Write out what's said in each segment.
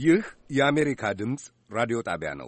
ይህ የአሜሪካ ድምፅ ራዲዮ ጣቢያ ነው።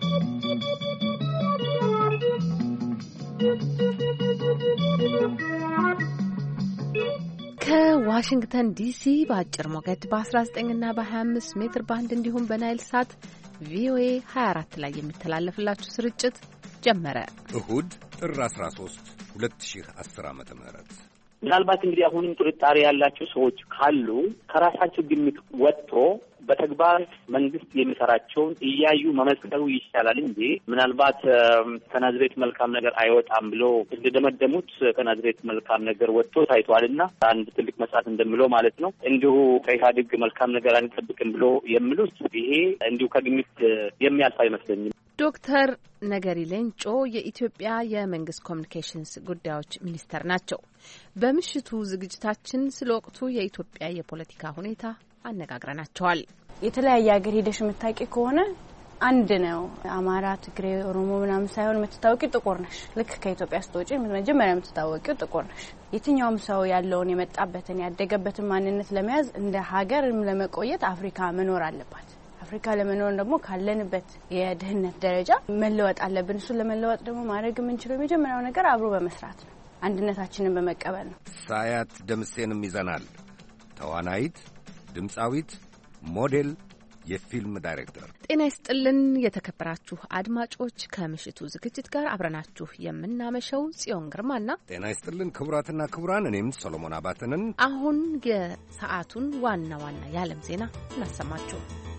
ከዋሽንግተን ዲሲ በአጭር ሞገድ በ19 እና በ25 ሜትር ባንድ እንዲሁም በናይል ሳት ቪኦኤ 24 ላይ የሚተላለፍላችሁ ስርጭት ጀመረ። እሁድ ጥር 13 2010 ዓ.ም። ምናልባት እንግዲህ አሁንም ጥርጣሬ ያላቸው ሰዎች ካሉ ከራሳቸው ግምት ወጥቶ በተግባር መንግስት የሚሰራቸውን እያዩ መመስከሩ ይቻላል እንጂ ምናልባት ከናዝሬት መልካም ነገር አይወጣም ብሎ እንደደመደሙት ከናዝሬት መልካም ነገር ወጥቶ ታይቷልና አንድ ትልቅ መጽሐፍ እንደሚለው ማለት ነው። እንዲሁ ከኢህአዴግ መልካም ነገር አንጠብቅም ብሎ የሚሉት ይሄ እንዲሁ ከግምት የሚያልፍ አይመስለኝም። ዶክተር ነገሪ ሌንጮ የኢትዮጵያ የመንግስት ኮሚኒኬሽንስ ጉዳዮች ሚኒስተር ናቸው። በምሽቱ ዝግጅታችን ስለ ወቅቱ የኢትዮጵያ የፖለቲካ ሁኔታ አነጋግረናቸዋል። የተለያየ ሀገር ሄደሽ የምታውቂ ከሆነ አንድ ነው። አማራ፣ ትግሬ፣ ኦሮሞ ምናምን ሳይሆን የምትታወቂው ጥቁር ነሽ። ልክ ከኢትዮጵያ ስትወጪ መጀመሪያ የምትታወቂው ጥቁር ነሽ። የትኛውም ሰው ያለውን የመጣበትን ያደገበትን ማንነት ለመያዝ እንደ ሀገርም ለመቆየት አፍሪካ መኖር አለባት። አፍሪካ ለመኖር ደግሞ ካለንበት የድህነት ደረጃ መለወጥ አለብን። እሱን ለመለወጥ ደግሞ ማድረግ የምንችለው የመጀመሪያው ነገር አብሮ በመስራት ነው። አንድነታችንን በመቀበል ነው። ሳያት ደምሴንም ይዘናል። ተዋናይት፣ ድምፃዊት፣ ሞዴል፣ የፊልም ዳይሬክተር። ጤና ይስጥልን የተከበራችሁ አድማጮች፣ ከምሽቱ ዝግጅት ጋር አብረናችሁ የምናመሸው ጽዮን ግርማና ጤና ይስጥልን ክቡራትና ክቡራን፣ እኔም ሰሎሞን አባተንን። አሁን የሰዓቱን ዋና ዋና የዓለም ዜና እናሰማችሁ።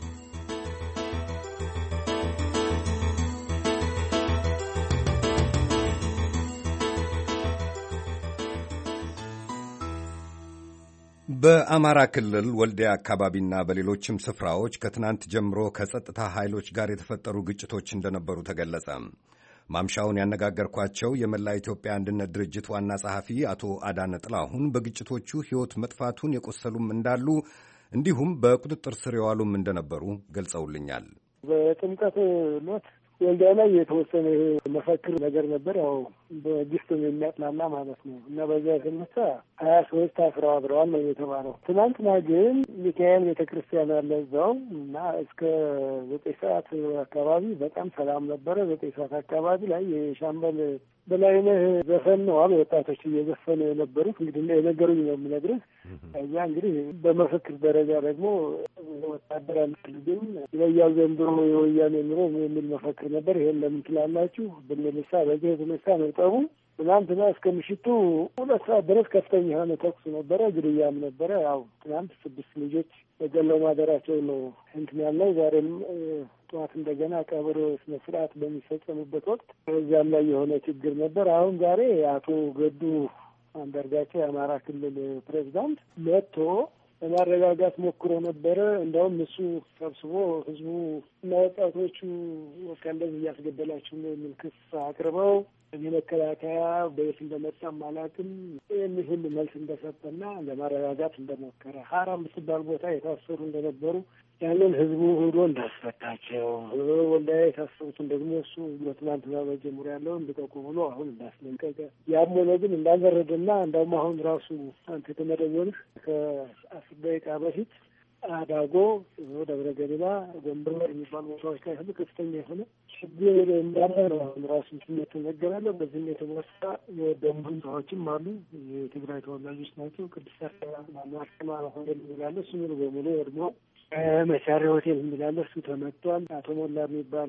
በአማራ ክልል ወልዲያ አካባቢና በሌሎችም ስፍራዎች ከትናንት ጀምሮ ከጸጥታ ኃይሎች ጋር የተፈጠሩ ግጭቶች እንደነበሩ ተገለጸ። ማምሻውን ያነጋገርኳቸው የመላ ኢትዮጵያ አንድነት ድርጅት ዋና ጸሐፊ አቶ አዳነ ጥላሁን በግጭቶቹ ሕይወት መጥፋቱን፣ የቆሰሉም እንዳሉ እንዲሁም በቁጥጥር ስር የዋሉም እንደነበሩ ገልጸውልኛል። በጥምቀት ሞት ወልዲያ ላይ የተወሰነ መፈክር ነገር ነበር፣ ያው በግስቱም የሚያጥላላ ማለት ነው። እና በዚያ የተነሳ 23 አስረዋል ነው የተባለው። ትናንትና ግን ሚካኤል ቤተክርስቲያን ያለ እዛው እና እስከ 9 ሰዓት አካባቢ በጣም ሰላም ነበረ። 9 ሰዓት አካባቢ ላይ የሻምበል በላይነህ ዘፈን ነው አሉ ወጣቶች እየዘፈኑ የነበሩት። እንግዲህ የነገሩኝ ነው የምነግርህ። እዚያ እንግዲህ በመፈክር ደረጃ ደግሞ ወታደር አልፈልግም ይለያል ዘንድሮ የወያኔ ኑሮ የሚል መፈክር ነበር። ይሄን ለምን ትላላችሁ ብንነሳ በዚህ የተነሳ ነው ጠቡ። ትናንትና እስከ ምሽቱ 2 ሰዓት ድረስ ከፍተኛ የሆነ ተኩስ ነበረ፣ ግድያም ነበረ። ያው ትናንት 6 ልጆች በገለው ማደራቸው ነው እንትን ያለው። ዛሬም ጠዋት እንደገና ቀብር ስነ ስርዓት በሚፈጸምበት ወቅት እዚያም ላይ የሆነ ችግር ነበር። አሁን ዛሬ አቶ ገዱ አንዳርጋቸው የአማራ ክልል ፕሬዝዳንት መጥቶ ለማረጋጋት ሞክሮ ነበረ። እንደውም እሱ ሰብስቦ ህዝቡ እና ወጣቶቹ እንደዚህ እያስገደላችሁ ነው የሚል ክስ አቅርበው የመከላከያ በየት እንደመጣም አላውቅም የሚል ሁሉ መልስ እንደሰጠና ለማረጋጋት እንደሞከረ፣ ሀራ የምትባል ቦታ የታሰሩ እንደነበሩ ያንን ህዝቡ ሄዶ እንዳስፈታቸው፣ ወልዲያ የታሰሩትን ደግሞ እሱ በትናንትና በጀምሮ ያለውን ልቀቁ ብሎ አሁን እንዳስለቀቀ፣ ያም ሆነ ግን እንዳልበረደና እንደውም አሁን ራሱ አንተ የተመደወልህ ከ10 ደቂቃ በፊት አዳጎ፣ ደብረ ገሊላ፣ ጎንደር የሚባሉ ቦታዎች ላይ ሁሉ ከፍተኛ የሆነ ችግር እንዳለ ነው አሁን ራሱ ስሜት ተነገራለሁ። በዚህም የተነሳ የወደሙ ህንፃዎችም አሉ። የትግራይ ተወላጆች ናቸው። ቅድስት ማርያም ሆቴል የሚላለ እሱ ሙሉ በሙሉ ወድሞ፣ መቻሪያ ሆቴል የሚላለ እሱ ተመቷል። አቶ ሞላ የሚባል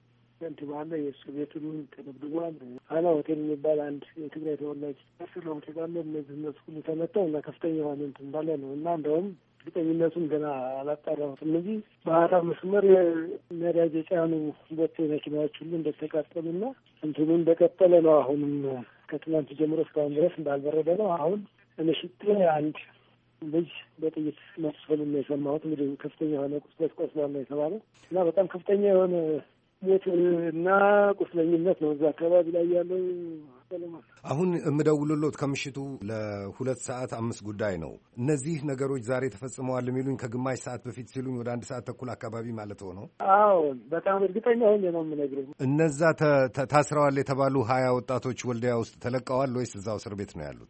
ከንቲባ አለ፣ የእሱ ቤቱን ተደብድቧል። አና ሆቴል የሚባል አንድ የትግራይ ተወላጅ ስለ ሆቴል አለ። እነዚህ ሁሉ ተመተው እና ከፍተኛ የሆነ እንትን እንዳለ ነው እና እንደውም እርግጠኝነቱን ገና አላጣራሁትም እንጂ ባህራ መስመር ነዳጅ የጫኑ 2 መኪናዎች ሁሉ እንደተቃጠሉና እንትኑ እንደቀጠለ ነው። አሁንም ከትናንት ጀምሮ እስካሁን ድረስ እንዳልበረደ ነው። አሁን ምሽት አንድ ልጅ በጥይት መቁሰሉን ነው የሰማሁት። እንግዲህ ከፍተኛ የሆነ ቁስለት ቆስሏል ነው የተባለው እና በጣም ከፍተኛ የሆነ ሞት እና ቁስለኝነት ነው እዛ አካባቢ ላይ ያለው። አሁን የምደውልሎት ከምሽቱ ለ2 ሰዓት 5 ጉዳይ ነው። እነዚህ ነገሮች ዛሬ ተፈጽመዋል የሚሉኝ ከግማሽ ሰዓት በፊት ሲሉኝ ወደ 1 ሰዓት ተኩል አካባቢ ማለት ሆነው። አዎ በጣም እርግጠኛ ሆኜ ነው የምነግርህ። እነዛ ታስረዋል የተባሉ 20 ወጣቶች ወልዲያ ውስጥ ተለቀዋል ወይስ እዛው እስር ቤት ነው ያሉት?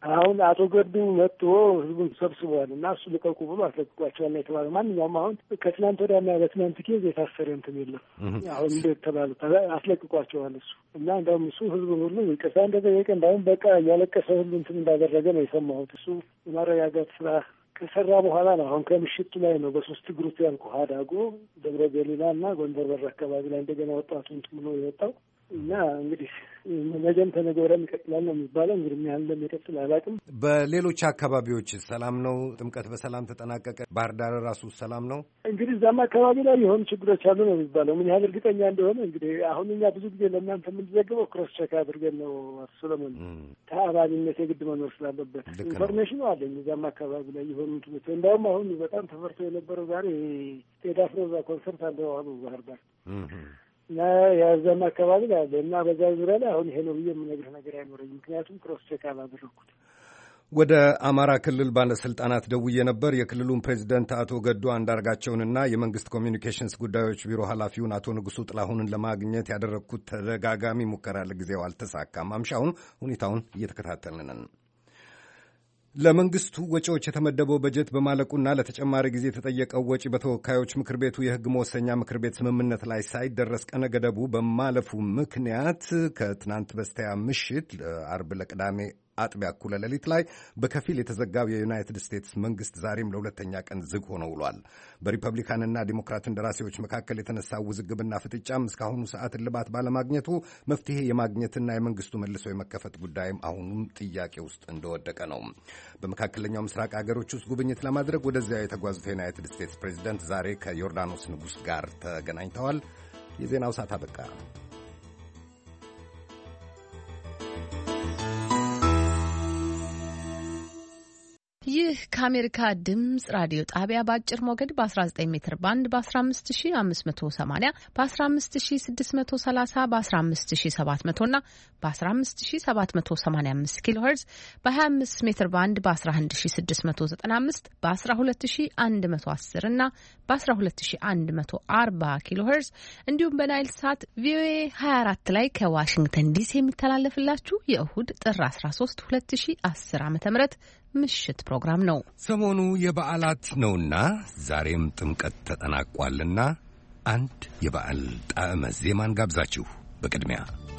አሁን አቶ ገዱ መጥቶ ህዝቡን ሰብስቧል እና እሱ ልቀቁ ብሎ አስለቅቋቸዋል የተባለ ማንኛውም አሁን ከትናንት ወዲያና በትናንት ጊዜ የታሰረ እንትን የለም። አሁን እንዴት ተባሉ አስለቅቋቸዋል እሱ እና እንደውም እሱ ህዝቡን ሁሉ ይቅርታ እንደጠየቀ እንዳሁን በቃ እያለቀሰ ሁሉ እንትን እንዳደረገ ነው የሰማሁት። እሱ የማረጋጋት ስራ ከሰራ በኋላ ነው። አሁን ከምሽቱ ላይ ነው በሶስት ግሩፕ ያልኩ ሀዳጎ፣ ደብረ ገሊላ እና ጎንደር በር አካባቢ ላይ እንደገና ወጣቱ እንትን ብሎ የወጣው እና እንግዲህ ነገም ተነገ ወዲያም ይቀጥላል ነው የሚባለው። እንግዲህ ምን ያህል እንደሚቀጥል አላውቅም። በሌሎች አካባቢዎች ሰላም ነው? ጥምቀት በሰላም ተጠናቀቀ? ባህር ዳር ራሱ ሰላም ነው? እንግዲህ እዛም አካባቢ ላይ የሆኑ ችግሮች አሉ ነው የሚባለው። ምን ያህል እርግጠኛ እንደሆነ እንግዲህ አሁን እኛ ብዙ ጊዜ ለእናንተ የምንዘግበው ክሮስ ቼክ አድርገን ነው። አቶ ሰለሞን ተአማኒነት የግድ መኖር ስላለበት ኢንፎርሜሽኑ አለኝ። እዛም አካባቢ ላይ የሆኑ ትምህርት እንዲያውም አሁን በጣም ተፈርቶ የነበረው ዛሬ ቴዲ አፍሮ እዛ ኮንሰርት አለው አሉ ባህር ዳር እና የዛም አካባቢ ላይ አለ እና በዛ ዙሪያ ላይ አሁን ይሄ ነው ብዬ የምነግርህ ነገር አይኖረኝም። ምክንያቱም ክሮስ ቼክ አላደረኩት። ወደ አማራ ክልል ባለስልጣናት ደውዬ ነበር። የክልሉን ፕሬዚደንት አቶ ገዱ አንዳርጋቸውንና የመንግስት ኮሚኒኬሽንስ ጉዳዮች ቢሮ ኃላፊውን አቶ ንጉሱ ጥላሁንን ለማግኘት ያደረግኩት ተደጋጋሚ ሙከራ ለጊዜው አልተሳካም። ማምሻውን ሁኔታውን እየተከታተልን ነን። ለመንግስቱ ወጪዎች የተመደበው በጀት በማለቁና ለተጨማሪ ጊዜ የተጠየቀው ወጪ በተወካዮች ምክር ቤቱ የሕግ መወሰኛ ምክር ቤት ስምምነት ላይ ሳይደረስ ቀነ ገደቡ በማለፉ ምክንያት ከትናንት በስቲያ ምሽት አርብ ለቅዳሜ አጥቢያ እኩለ ሌሊት ላይ በከፊል የተዘጋው የዩናይትድ ስቴትስ መንግስት ዛሬም ለሁለተኛ ቀን ዝግ ሆኖ ውሏል። በሪፐብሊካንና ዲሞክራት እንደራሴዎች መካከል የተነሳው ውዝግብና ፍጥጫም እስካሁኑ ሰዓት እልባት ባለማግኘቱ መፍትሄ የማግኘትና የመንግስቱ መልሶ የመከፈት ጉዳይም አሁኑም ጥያቄ ውስጥ እንደወደቀ ነው። በመካከለኛው ምስራቅ አገሮች ውስጥ ጉብኝት ለማድረግ ወደዚያ የተጓዙት የዩናይትድ ስቴትስ ፕሬዚደንት ዛሬ ከዮርዳኖስ ንጉሥ ጋር ተገናኝተዋል። የዜናው ሰዓት አበቃ። ይህ ከአሜሪካ ድምጽ ራዲዮ ጣቢያ በአጭር ሞገድ በ19 ሜትር ባንድ በ15580 በ15630 በ15700 እና በ15785 ኪሎ ሄርዝ በ25 ሜትር ባንድ በ11695 በ12110 እና በ12140 ኪሎ ሄርዝ እንዲሁም በናይል ሳት ቪኦኤ 24 ላይ ከዋሽንግተን ዲሲ የሚተላለፍላችሁ የእሁድ ጥር 13 2010 ዓ.ም ምሽት ፕሮግራም ነው። ሰሞኑ የበዓላት ነውና ዛሬም ጥምቀት ተጠናቋልና አንድ የበዓል ጣዕመ ዜማን ጋብዛችሁ በቅድሚያ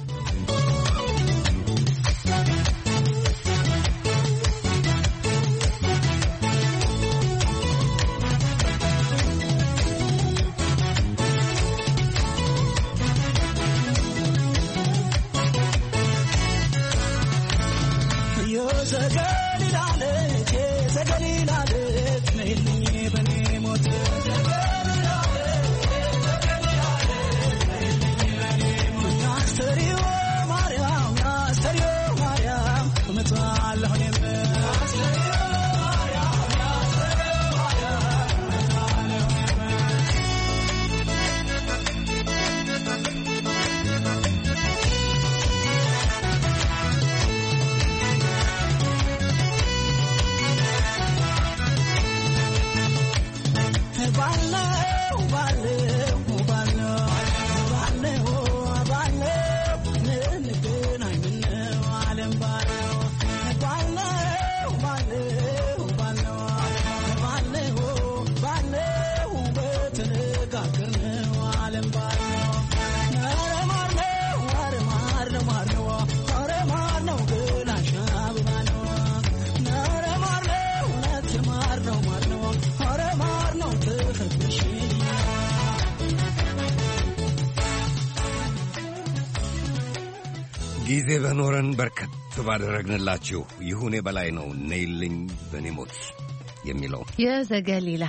ጊዜ በኖረን በርከት ባደረግንላችሁ ይሁኔ በላይ ነው ነይልኝ በኔ ሞት የሚለው የዘገሊላ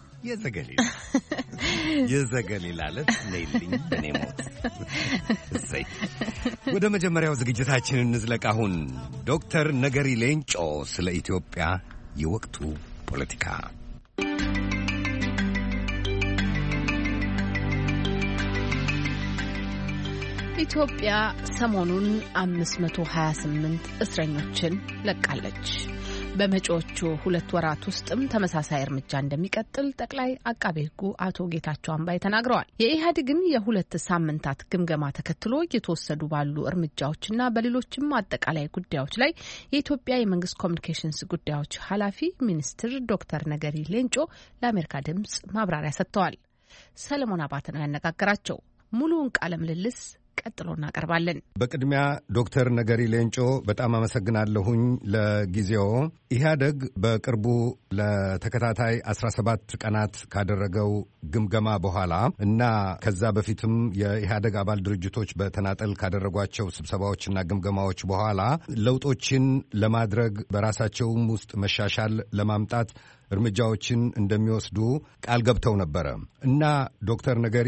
ዕለት ነይልኝ በኔ ሞት። እሰይ። ወደ መጀመሪያው ዝግጅታችን እንዝለቅ። አሁን ዶክተር ነገሪ ሌንጮ ስለ ኢትዮጵያ የወቅቱ ፖለቲካ ኢትዮጵያ ሰሞኑን 528 እስረኞችን ለቃለች። በመጪዎቹ 2 ወራት ውስጥም ተመሳሳይ እርምጃ እንደሚቀጥል ጠቅላይ አቃቤ ሕጉ አቶ ጌታቸው አምባይ ተናግረዋል። የኢህአዴግን የ2 ሳምንታት ግምገማ ተከትሎ እየተወሰዱ ባሉ እርምጃዎችና በሌሎችም አጠቃላይ ጉዳዮች ላይ የኢትዮጵያ የመንግስት ኮሚኒኬሽንስ ጉዳዮች ኃላፊ ሚኒስትር ዶክተር ነገሪ ሌንጮ ለአሜሪካ ድምጽ ማብራሪያ ሰጥተዋል። ሰለሞን አባተ ነው ያነጋገራቸው። ሙሉውን ቃለ ምልልስ ቀጥሎ እናቀርባለን። በቅድሚያ ዶክተር ነገሪ ሌንጮ በጣም አመሰግናለሁኝ ለጊዜው። ኢህአዴግ በቅርቡ ለተከታታይ 17 ቀናት ካደረገው ግምገማ በኋላ እና ከዛ በፊትም የኢህአዴግ አባል ድርጅቶች በተናጠል ካደረጓቸው ስብሰባዎችና ግምገማዎች በኋላ ለውጦችን ለማድረግ በራሳቸውም ውስጥ መሻሻል ለማምጣት እርምጃዎችን እንደሚወስዱ ቃል ገብተው ነበረ እና ዶክተር ነገሪ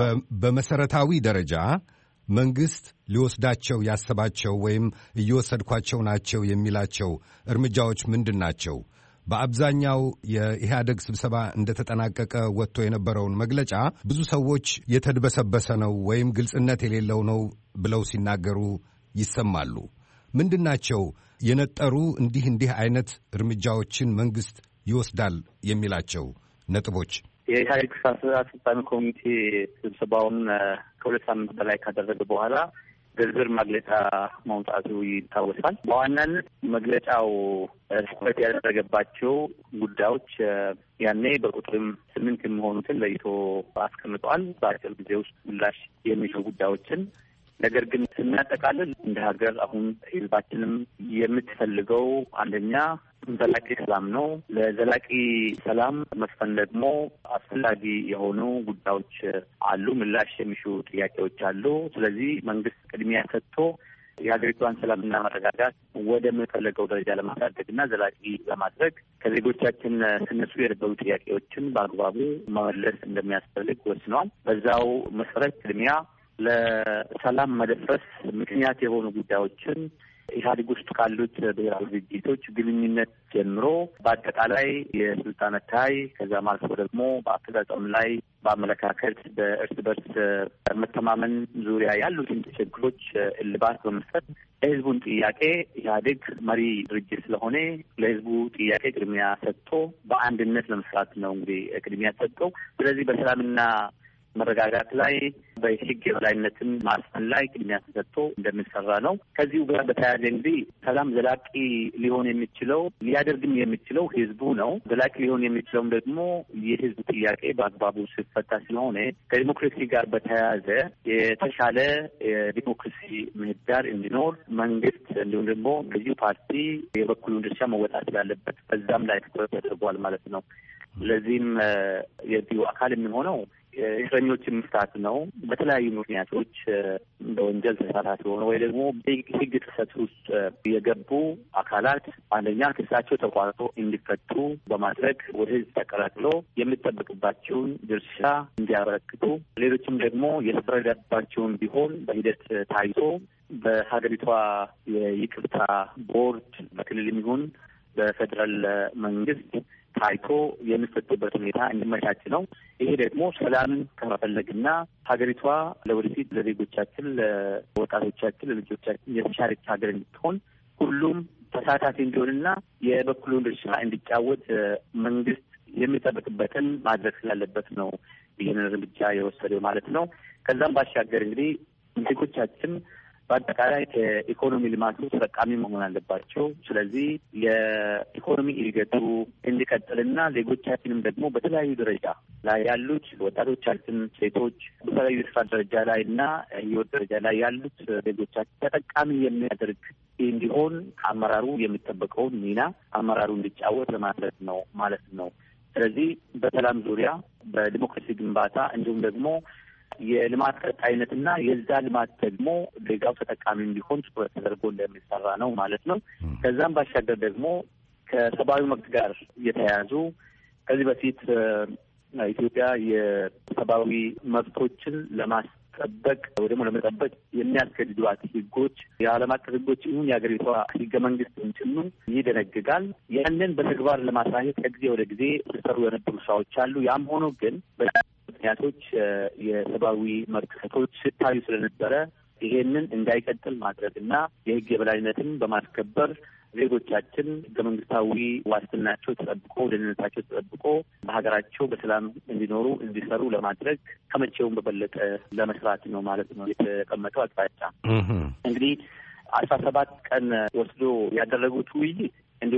በመሰረታዊ ደረጃ መንግስት ሊወስዳቸው ያሰባቸው ወይም እየወሰድኳቸው ናቸው የሚላቸው እርምጃዎች ምንድን ናቸው? በአብዛኛው የኢህአዴግ ስብሰባ እንደተጠናቀቀ ወጥቶ የነበረውን መግለጫ ብዙ ሰዎች የተድበሰበሰ ነው ወይም ግልጽነት የሌለው ነው ብለው ሲናገሩ ይሰማሉ። ምንድን ናቸው የነጠሩ እንዲህ አይነት እርምጃዎችን መንግስት ይወስዳል የሚላቸው ነጥቦች? የኢህአዴግ ስራ አስፈጻሚ ኮሚቴ ስብሰባውን ከ2 ሳምንት በላይ ካደረገ በኋላ ዝርዝር መግለጫ ማውጣቱ ይታወሳል። በዋናነት መግለጫው ትኩረት ያደረገባቸው ጉዳዮች ያኔ በቁጥርም 8 የሚሆኑትን ለይቶ አስቀምጠዋል። በአጭር ጊዜ ውስጥ ምላሽ የሚሹ ጉዳዮችን። ነገር ግን ስናጠቃልል እንደ ሀገር አሁን ህዝባችንም የምትፈልገው አንደኛ ዘላቂ ሰላም ነው። ለዘላቂ ሰላም መስፈን ደግሞ አስፈላጊ የሆኑ ጉዳዮች አሉ፣ ምላሽ የሚሹ ጥያቄዎች አሉ። ስለዚህ መንግስት ቅድሚያ ሰጥቶ የሀገሪቷን ሰላምና መረጋጋት ወደምንፈለገው ደረጃ ለማሳደግና ዘላቂ ለማድረግ ከዜጎቻችን ስነሱ የነበሩ ጥያቄዎችን በአግባቡ መመለስ እንደሚያስፈልግ ወስነዋል። በዛው መሰረት ቅድሚያ ለሰላም መደፍረስ ምክንያት የሆኑ ጉዳዮችን ኢህአዴግ ውስጥ ካሉት ብሔራዊ ድርጅቶች ግንኙነት ጀምሮ በአጠቃላይ የስልጣን ታይ ከዛም አልፎ ደግሞ በአፈጻጸም ላይ በአመለካከት በእርስ በርስ መተማመን ዙሪያ ያሉትን ችግሮች እልባት በመስጠት የህዝቡን ጥያቄ ኢህአዴግ መሪ ድርጅት ስለሆነ ለህዝቡ ጥያቄ ቅድሚያ ሰጥቶ በአንድነት ለመስራት ነው እንግዲህ ቅድሚያ ሰጥቶ ስለዚህ በሰላምና መረጋጋት ላይ በህግ የበላይነትን ማስፈን ላይ ቅድሚያ ተሰጥቶ እንደሚሰራ ነው። ከዚሁ ጋር በተያያዘ እንግዲህ ሰላም ዘላቂ ሊሆን የሚችለው ሊያደርግም የሚችለው ህዝቡ ነው። ዘላቂ ሊሆን የሚችለውም ደግሞ የህዝቡ ጥያቄ በአግባቡ ሲፈታ ስለሆነ ከዲሞክራሲ ጋር በተያያዘ የተሻለ የዲሞክራሲ ምህዳር እንዲኖር መንግስት እንዲሁም ደግሞ ገዢው ፓርቲ የበኩሉን ድርሻ መወጣት ስላለበት በዛም ላይ ትኩረት ተደርጓል ማለት ነው። ለዚህም የዚሁ አካል የሚሆነው እስረኞችን መፍታት ነው። በተለያዩ ምክንያቶች በወንጀል ተሳታፊ ሆነ ወይ ደግሞ ህግ ጥሰት ውስጥ የገቡ አካላት አንደኛ ክሳቸው ተቋርጦ እንዲፈቱ በማድረግ ወደ ህዝብ ተቀላቅሎ የሚጠበቅባቸውን ድርሻ እንዲያበረክቱ፣ ሌሎችም ደግሞ የተፈረደባቸውን ቢሆን በሂደት ታይቶ በሀገሪቷ የይቅርታ ቦርድ በክልልም ይሁን በፌዴራል መንግስት ታይቶ የሚፈቱበት ሁኔታ እንዲመቻች ነው። ይሄ ደግሞ ሰላምን ከመፈለግና ሀገሪቷ ለወደፊት ለዜጎቻችን፣ ለወጣቶቻችን፣ ለልጆቻችን የተሻለች ሀገር እንድትሆን ሁሉም ተሳታፊ እንዲሆንና የበኩሉን ድርሻ እንዲጫወት መንግስት የሚጠበቅበትን ማድረግ ስላለበት ነው ይህንን እርምጃ የወሰደው ማለት ነው። ከዛም ባሻገር እንግዲህ ዜጎቻችን በአጠቃላይ ከኢኮኖሚ ልማቱ ተጠቃሚ መሆን አለባቸው። ስለዚህ የኢኮኖሚ እድገቱ እንዲቀጥልና ዜጎቻችንም ደግሞ በተለያዩ ደረጃ ላይ ያሉት ወጣቶቻችን፣ ሴቶች በተለያዩ የስራ ደረጃ ላይ እና ህይወት ደረጃ ላይ ያሉት ዜጎቻችን ተጠቃሚ የሚያደርግ እንዲሆን ከአመራሩ የሚጠበቀውን ሚና አመራሩ እንዲጫወት ለማድረግ ነው ማለት ነው። ስለዚህ በሰላም ዙሪያ በዲሞክራሲ ግንባታ እንዲሁም ደግሞ የልማት ቀጣይነትና የዛ ልማት ደግሞ ዜጋው ተጠቃሚ እንዲሆን ትኩረት ተደርጎ እንደሚሰራ ነው ማለት ነው። ከዛም ባሻገር ደግሞ ከሰብአዊ መብት ጋር የተያያዙ ከዚህ በፊት ኢትዮጵያ የሰብአዊ መብቶችን ለማስጠበቅ ወይ ደግሞ ለመጠበቅ የሚያስገድዷት ህጎች የዓለም አቀፍ ህጎች ይሁን የሀገሪቷ ህገ መንግስትን ጭምር ይደነግጋል። ያንን በተግባር ለማሳየት ከጊዜ ወደ ጊዜ ሲሰሩ የነበሩ ስራዎች አሉ። ያም ሆኖ ግን ምክንያቶች የሰብአዊ መብት ጥሰቶች ሲታዩ ስለነበረ ይሄንን እንዳይቀጥል ማድረግና የህግ የበላይነትን በማስከበር ዜጎቻችን ህገ መንግስታዊ ዋስትናቸው ተጠብቆ ደህንነታቸው ተጠብቆ በሀገራቸው በሰላም እንዲኖሩ እንዲሰሩ ለማድረግ ከመቼውም በበለጠ ለመስራት ነው ማለት ነው የተቀመጠው አቅጣጫ። እንግዲህ 17 ቀን ወስዶ ያደረጉት ውይይት እንዲሁ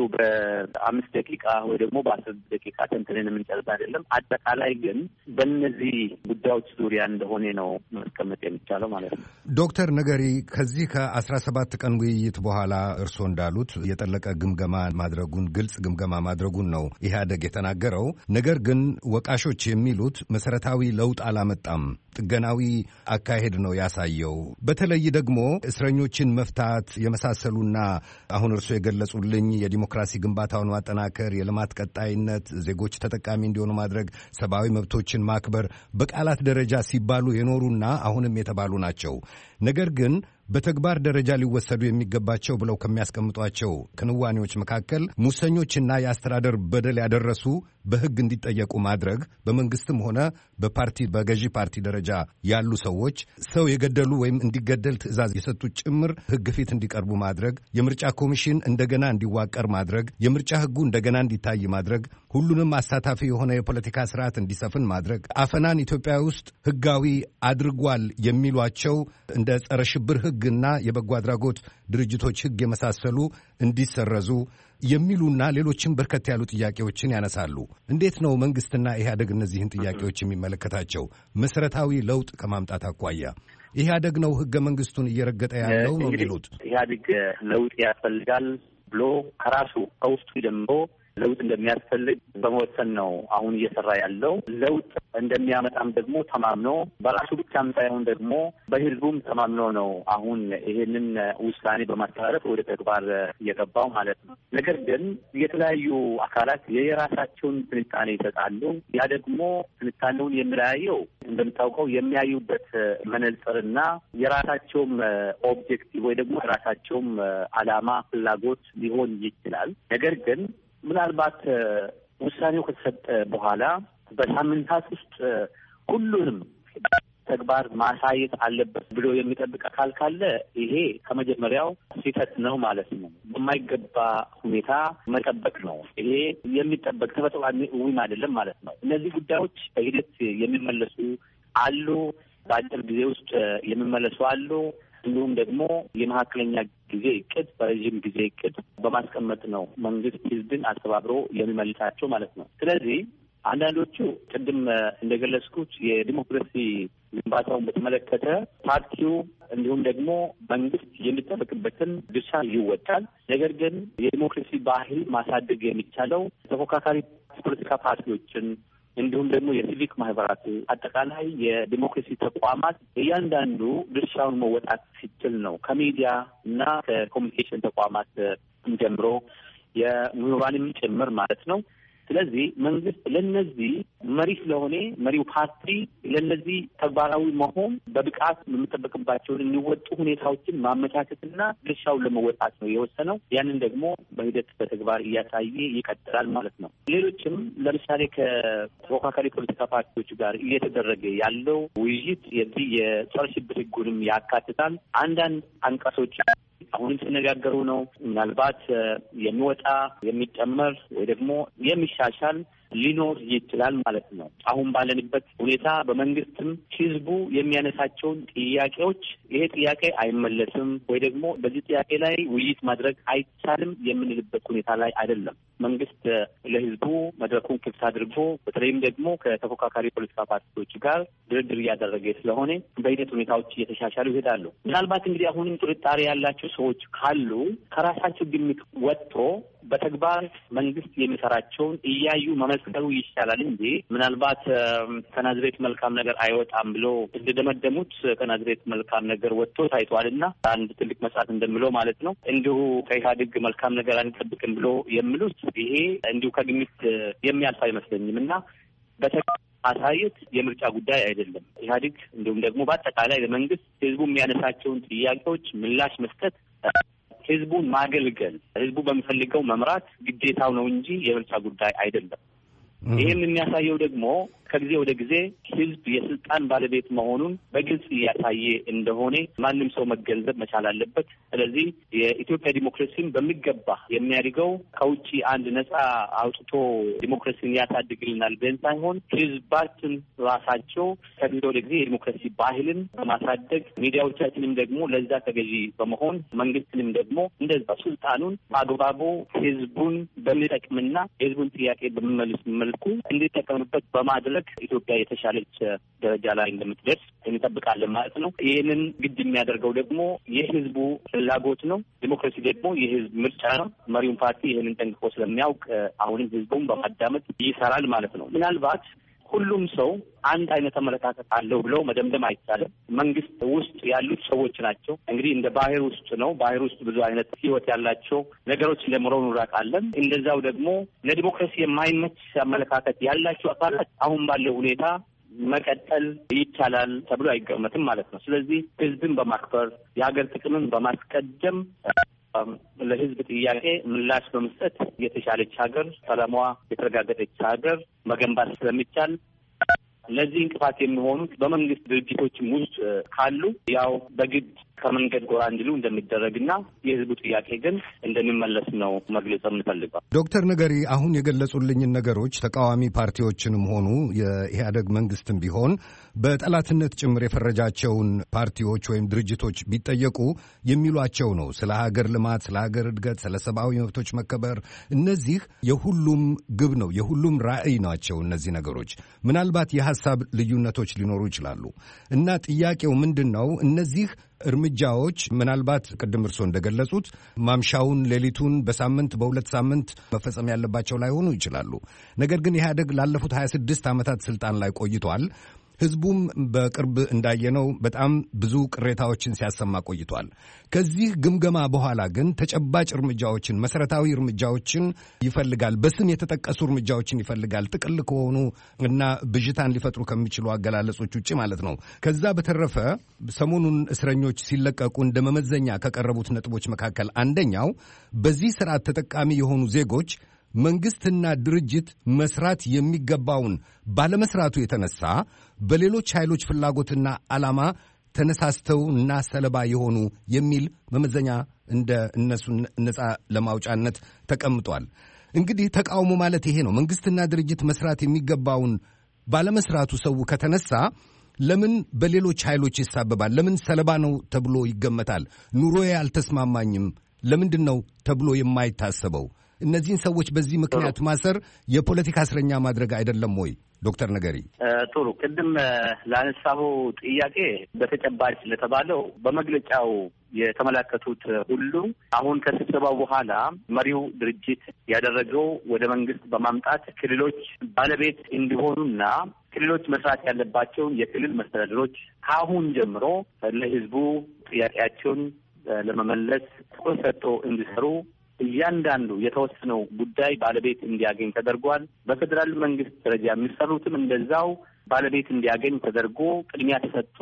በ5 ደቂቃ ወይ ደግሞ በ10 ደቂቃ ተንትነን የምንጨርስ አይደለም። አጠቃላይ ግን በእነዚህ ጉዳዮች ዙሪያ እንደሆነ ነው ማስቀመጥ የሚቻለው ማለት ነው። ዶክተር ነገሪ ከዚህ ከ17 ቀን ውይይት በኋላ እርስዎ እንዳሉት የጠለቀ ግምገማ ማድረጉን ግልጽ ግምገማ ማድረጉን ነው ኢህአዴግ የተናገረው። ነገር ግን ወቃሾች የሚሉት መሰረታዊ ለውጥ አላመጣም፣ ጥገናዊ አካሄድ ነው ያሳየው። በተለይ ደግሞ እስረኞችን መፍታት የመሳሰሉና አሁን እርስዎ የገለጹልኝ የዲሞክራሲ ግንባታውን ማጠናከር፣ የልማት ቀጣይነት፣ ዜጎች ተጠቃሚ እንዲሆኑ ማድረግ፣ ሰብአዊ መብቶችን ማክበር በቃላት ደረጃ ሲባሉ የኖሩና አሁንም የተባሉ ናቸው። ነገር ግን በተግባር ደረጃ ሊወሰዱ የሚገባቸው ብለው ከሚያስቀምጧቸው ክንዋኔዎች መካከል ሙሰኞችና የአስተዳደር በደል ያደረሱ በሕግ እንዲጠየቁ ማድረግ፣ በመንግስትም ሆነ በገዢ ፓርቲ ደረጃ ያሉ ሰዎች ሰው የገደሉ ወይም እንዲገደል ትዕዛዝ የሰጡት ጭምር ሕግ ፊት እንዲቀርቡ ማድረግ፣ የምርጫ ኮሚሽን እንደገና እንዲዋቀር ማድረግ፣ የምርጫ ሕጉ እንደገና እንዲታይ ማድረግ፣ ሁሉንም አሳታፊ የሆነ የፖለቲካ ስርዓት እንዲሰፍን ማድረግ፣ አፈናን ኢትዮጵያ ውስጥ ሕጋዊ አድርጓል የሚሏቸው እንደ ጸረ ሽብር ሕግና የበጎ አድራጎት ድርጅቶች ሕግ የመሳሰሉ እንዲሰረዙ የሚሉና ሌሎችም በርከት ያሉ ጥያቄዎችን ያነሳሉ። እንዴት ነው መንግስትና ኢህአዴግ እነዚህን ጥያቄዎች የሚመለከታቸው? መሰረታዊ ለውጥ ከማምጣት አኳያ ኢህአዴግ ነው ህገ መንግስቱን እየረገጠ ያለው ነው የሚሉት። ኢህአዴግ ለውጥ ያስፈልጋል ብሎ ከራሱ ከውስጡ ጀምሮ ለውጥ እንደሚያስፈልግ በመወሰን ነው አሁን እየሰራ ያለው። ለውጥ እንደሚያመጣም ደግሞ ተማምኖ በራሱ ብቻም ሳይሆን ደግሞ በህዝቡም ተማምኖ ነው አሁን ይሄንን ውሳኔ በማስተላለፍ ወደ ተግባር እየገባው ማለት ነው። ነገር ግን የተለያዩ አካላት የራሳቸውን ትንታኔ ይሰጣሉ። ያ ደግሞ ትንታኔውን የሚለያየው እንደምታውቀው የሚያዩበት መነጽርና የራሳቸውም ኦብጀክቲቭ ወይ ደግሞ የራሳቸውም ዓላማ ፍላጎት ሊሆን ይችላል። ነገር ግን ምናልባት ውሳኔው ከተሰጠ በኋላ በሳምንታት ውስጥ ሁሉንም ተግባር ማሳየት አለበት ብሎ የሚጠብቅ አካል ካለ ይሄ ከመጀመሪያው ስህተት ነው ማለት ነው። በማይገባ ሁኔታ መጠበቅ ነው። ይሄ የሚጠበቅ ተፈጥሯዊም አይደለም ማለት ነው። እነዚህ ጉዳዮች በሂደት የሚመለሱ አሉ፣ በአጭር ጊዜ ውስጥ የሚመለሱ አሉ። እንዲሁም ደግሞ የመካከለኛ ጊዜ እቅድ፣ በረዥም ጊዜ እቅድ በማስቀመጥ ነው መንግስት ህዝብን አስተባብሮ የሚመልሳቸው ማለት ነው። ስለዚህ አንዳንዶቹ ቅድም እንደገለጽኩት የዲሞክራሲ ግንባታውን በተመለከተ ፓርቲው እንዲሁም ደግሞ መንግስት የሚጠበቅበትን ድርሻ ይወጣል። ነገር ግን የዲሞክራሲ ባህል ማሳደግ የሚቻለው ተፎካካሪ ፖለቲካ ፓርቲዎችን እንዲሁም ደግሞ የሲቪክ ማህበራት አጠቃላይ የዲሞክራሲ ተቋማት እያንዳንዱ ድርሻውን መወጣት ሲችል ነው። ከሚዲያ እና ከኮሚኒኬሽን ተቋማት ጀምሮ የምሁራንም ጭምር ማለት ነው። ስለዚህ መንግስት ለነዚህ መሪ ስለሆነ መሪው ፓርቲ ለነዚህ ተግባራዊ መሆን በብቃት የሚጠበቅባቸውን የሚወጡ ሁኔታዎችን ማመቻቸትና ድርሻውን ለመወጣት ነው የወሰነው። ያንን ደግሞ በሂደት በተግባር እያሳየ ይቀጥላል ማለት ነው። ሌሎችም ለምሳሌ ከተፎካካሪ ፖለቲካ ፓርቲዎች ጋር እየተደረገ ያለው ውይይት የዚህ የጸረ ሽብር ህጉንም ያካትታል። አንዳንድ አንቀጾች አሁንም ሲነጋገሩ ነው። ምናልባት የሚወጣ የሚጨመር ወይ ደግሞ የሚሻሻል ሊኖር ይችላል ማለት ነው። አሁን ባለንበት ሁኔታ በመንግስትም ህዝቡ የሚያነሳቸውን ጥያቄዎች ይሄ ጥያቄ አይመለስም ወይ ደግሞ በዚህ ጥያቄ ላይ ውይይት ማድረግ አይቻልም የምንልበት ሁኔታ ላይ አይደለም። መንግስት ለህዝቡ መድረኩን ክፍት አድርጎ በተለይም ደግሞ ከተፎካካሪ ፖለቲካ ፓርቲዎች ጋር ድርድር እያደረገ ስለሆነ በሂደት ሁኔታዎች እየተሻሻሉ ይሄዳሉ። ምናልባት እንግዲህ አሁንም ጥርጣሬ ያላቸው ሰዎች ካሉ ከራሳቸው ግምት ወጥቶ በተግባር መንግስት የሚሰራቸውን እያዩ መመስከሩ ይሻላል እንጂ ምናልባት ከናዝሬት መልካም ነገር አይወጣም ብሎ እንደደመደሙት ከናዝሬት መልካም ነገር ወጥቶ ታይቷልና አንድ ትልቅ መጽሐፍ እንደምለው ማለት ነው። እንዲሁ ከኢህአዴግ መልካም ነገር አንጠብቅም ብሎ የሚሉት ይሄ እንዲሁ ከግምት የሚያልፍ አይመስለኝም እና በተግባር ማሳየት የምርጫ ጉዳይ አይደለም። ኢህአዴግ እንዲሁም ደግሞ በአጠቃላይ ለመንግስት ህዝቡ የሚያነሳቸውን ጥያቄዎች ምላሽ መስጠት፣ ህዝቡን ማገልገል፣ ህዝቡ በሚፈልገው መምራት ግዴታው ነው እንጂ የምርጫ ጉዳይ አይደለም። ይህም የሚያሳየው ደግሞ ከጊዜ ወደ ጊዜ ህዝብ የስልጣን ባለቤት መሆኑን በግልጽ እያሳየ እንደሆነ ማንም ሰው መገንዘብ መቻል አለበት። ስለዚህ የኢትዮጵያ ዲሞክራሲን በሚገባ የሚያድገው ከውጭ አንድ ነጻ አውጥቶ ዲሞክራሲን ያሳድግልናል ብለን ሳይሆን ህዝባችን ራሳቸው ከጊዜ ወደ ጊዜ የዲሞክራሲ ባህልን በማሳደግ ሚዲያዎቻችንም ደግሞ ለዛ ተገዢ በመሆን መንግስትንም ደግሞ እንደዛ ስልጣኑን በአግባቡ ህዝቡን በሚጠቅምና የህዝቡን ጥያቄ በሚመልስ መልኩ እንዲጠቀምበት በማድረግ ኢትዮጵያ የተሻለች ደረጃ ላይ እንደምትደርስ እንጠብቃለን ማለት ነው። ይህንን ግድ የሚያደርገው ደግሞ የህዝቡ ፍላጎት ነው። ዲሞክራሲ ደግሞ የህዝብ ምርጫ ነው። መሪውን ፓርቲ ይህንን ጠንቅቆ ስለሚያውቅ አሁንም ህዝቡን በማዳመጥ ይሰራል ማለት ነው። ምናልባት ሁሉም ሰው አንድ አይነት አመለካከት አለው ብለው መደምደም አይቻልም። መንግስት ውስጥ ያሉት ሰዎች ናቸው። እንግዲህ እንደ ባህር ውስጥ ነው። ባህር ውስጥ ብዙ አይነት ህይወት ያላቸው ነገሮች እንደምረው እንራቃለን። እንደዛው ደግሞ ለዲሞክራሲ የማይመች አመለካከት ያላቸው አካላት አሁን ባለው ሁኔታ መቀጠል ይቻላል ተብሎ አይገመትም ማለት ነው። ስለዚህ ህዝብን በማክበር የሀገር ጥቅምን በማስቀደም ለህዝብ ጥያቄ ምላሽ በመስጠት የተሻለች ሀገር፣ ሰላሟ የተረጋገጠች ሀገር መገንባት ስለሚቻል ለዚህ እንቅፋት የሚሆኑት በመንግስት ድርጅቶችም ውስጥ ካሉ ያው በግድ ከመንገድ ጎራ እንዲሉ እንደሚደረግና የህዝቡ ጥያቄ ግን እንደሚመለስ ነው መግለጽ የምንፈልገው። ዶክተር ነገሪ አሁን የገለጹልኝን ነገሮች ተቃዋሚ ፓርቲዎችንም ሆኑ የኢህአደግ መንግስትም ቢሆን በጠላትነት ጭምር የፈረጃቸውን ፓርቲዎች ወይም ድርጅቶች ቢጠየቁ የሚሏቸው ነው። ስለ ሀገር ልማት፣ ስለ ሀገር እድገት፣ ስለ ሰብአዊ መብቶች መከበር፣ እነዚህ የሁሉም ግብ ነው፣ የሁሉም ራዕይ ናቸው። እነዚህ ነገሮች ምናልባት የሀሳብ ልዩነቶች ሊኖሩ ይችላሉ እና ጥያቄው ምንድን ነው? እነዚህ እርምጃዎች ምናልባት ቅድም እርስዎ እንደገለጹት ማምሻውን፣ ሌሊቱን፣ በሳምንት በሁለት ሳምንት መፈጸም ያለባቸው ላይሆኑ ይችላሉ። ነገር ግን ኢህአደግ ላለፉት 26 ዓመታት ስልጣን ላይ ቆይቷል። ህዝቡም በቅርብ እንዳየነው በጣም ብዙ ቅሬታዎችን ሲያሰማ ቆይቷል። ከዚህ ግምገማ በኋላ ግን ተጨባጭ እርምጃዎችን፣ መሰረታዊ እርምጃዎችን ይፈልጋል። በስም የተጠቀሱ እርምጃዎችን ይፈልጋል። ጥቅል ከሆኑ እና ብዥታን ሊፈጥሩ ከሚችሉ አገላለጾች ውጭ ማለት ነው። ከዛ በተረፈ ሰሞኑን እስረኞች ሲለቀቁ እንደ መመዘኛ ከቀረቡት ነጥቦች መካከል አንደኛው በዚህ ስርዓት ተጠቃሚ የሆኑ ዜጎች መንግስትና ድርጅት መስራት የሚገባውን ባለመስራቱ የተነሳ በሌሎች ኃይሎች ፍላጎትና ዓላማ ተነሳስተው እና ሰለባ የሆኑ የሚል መመዘኛ እንደ እነሱ ነፃ ለማውጫነት ተቀምጧል። እንግዲህ ተቃውሞ ማለት ይሄ ነው። መንግስትና ድርጅት መስራት የሚገባውን ባለመስራቱ ሰው ከተነሳ ለምን በሌሎች ኃይሎች ይሳበባል? ለምን ሰለባ ነው ተብሎ ይገመታል? ኑሮዬ አልተስማማኝም ለምንድን ነው ተብሎ የማይታሰበው? እነዚህን ሰዎች በዚህ ምክንያት ማሰር የፖለቲካ እስረኛ ማድረግ አይደለም ወይ? ዶክተር ነገሪ ጥሩ። ቅድም ላነሳው ጥያቄ በተጨባጭ ለተባለው በመግለጫው የተመለከቱት ሁሉ አሁን ከስብሰባው በኋላ መሪው ድርጅት ያደረገው ወደ መንግስት በማምጣት ክልሎች ባለቤት እንዲሆኑና ክልሎች መስራት ያለባቸውን የክልል መስተዳድሮች ከአሁን ጀምሮ ለህዝቡ ጥያቄያቸውን ለመመለስ ትኩረት ሰጥቶ እንዲሰሩ እያንዳንዱ የተወሰነው ጉዳይ ባለቤት እንዲያገኝ ተደርጓል። በፌዴራል መንግስት ደረጃ የሚሰሩትም እንደዛው ባለቤት እንዲያገኝ ተደርጎ ቅድሚያ ተሰጥቶ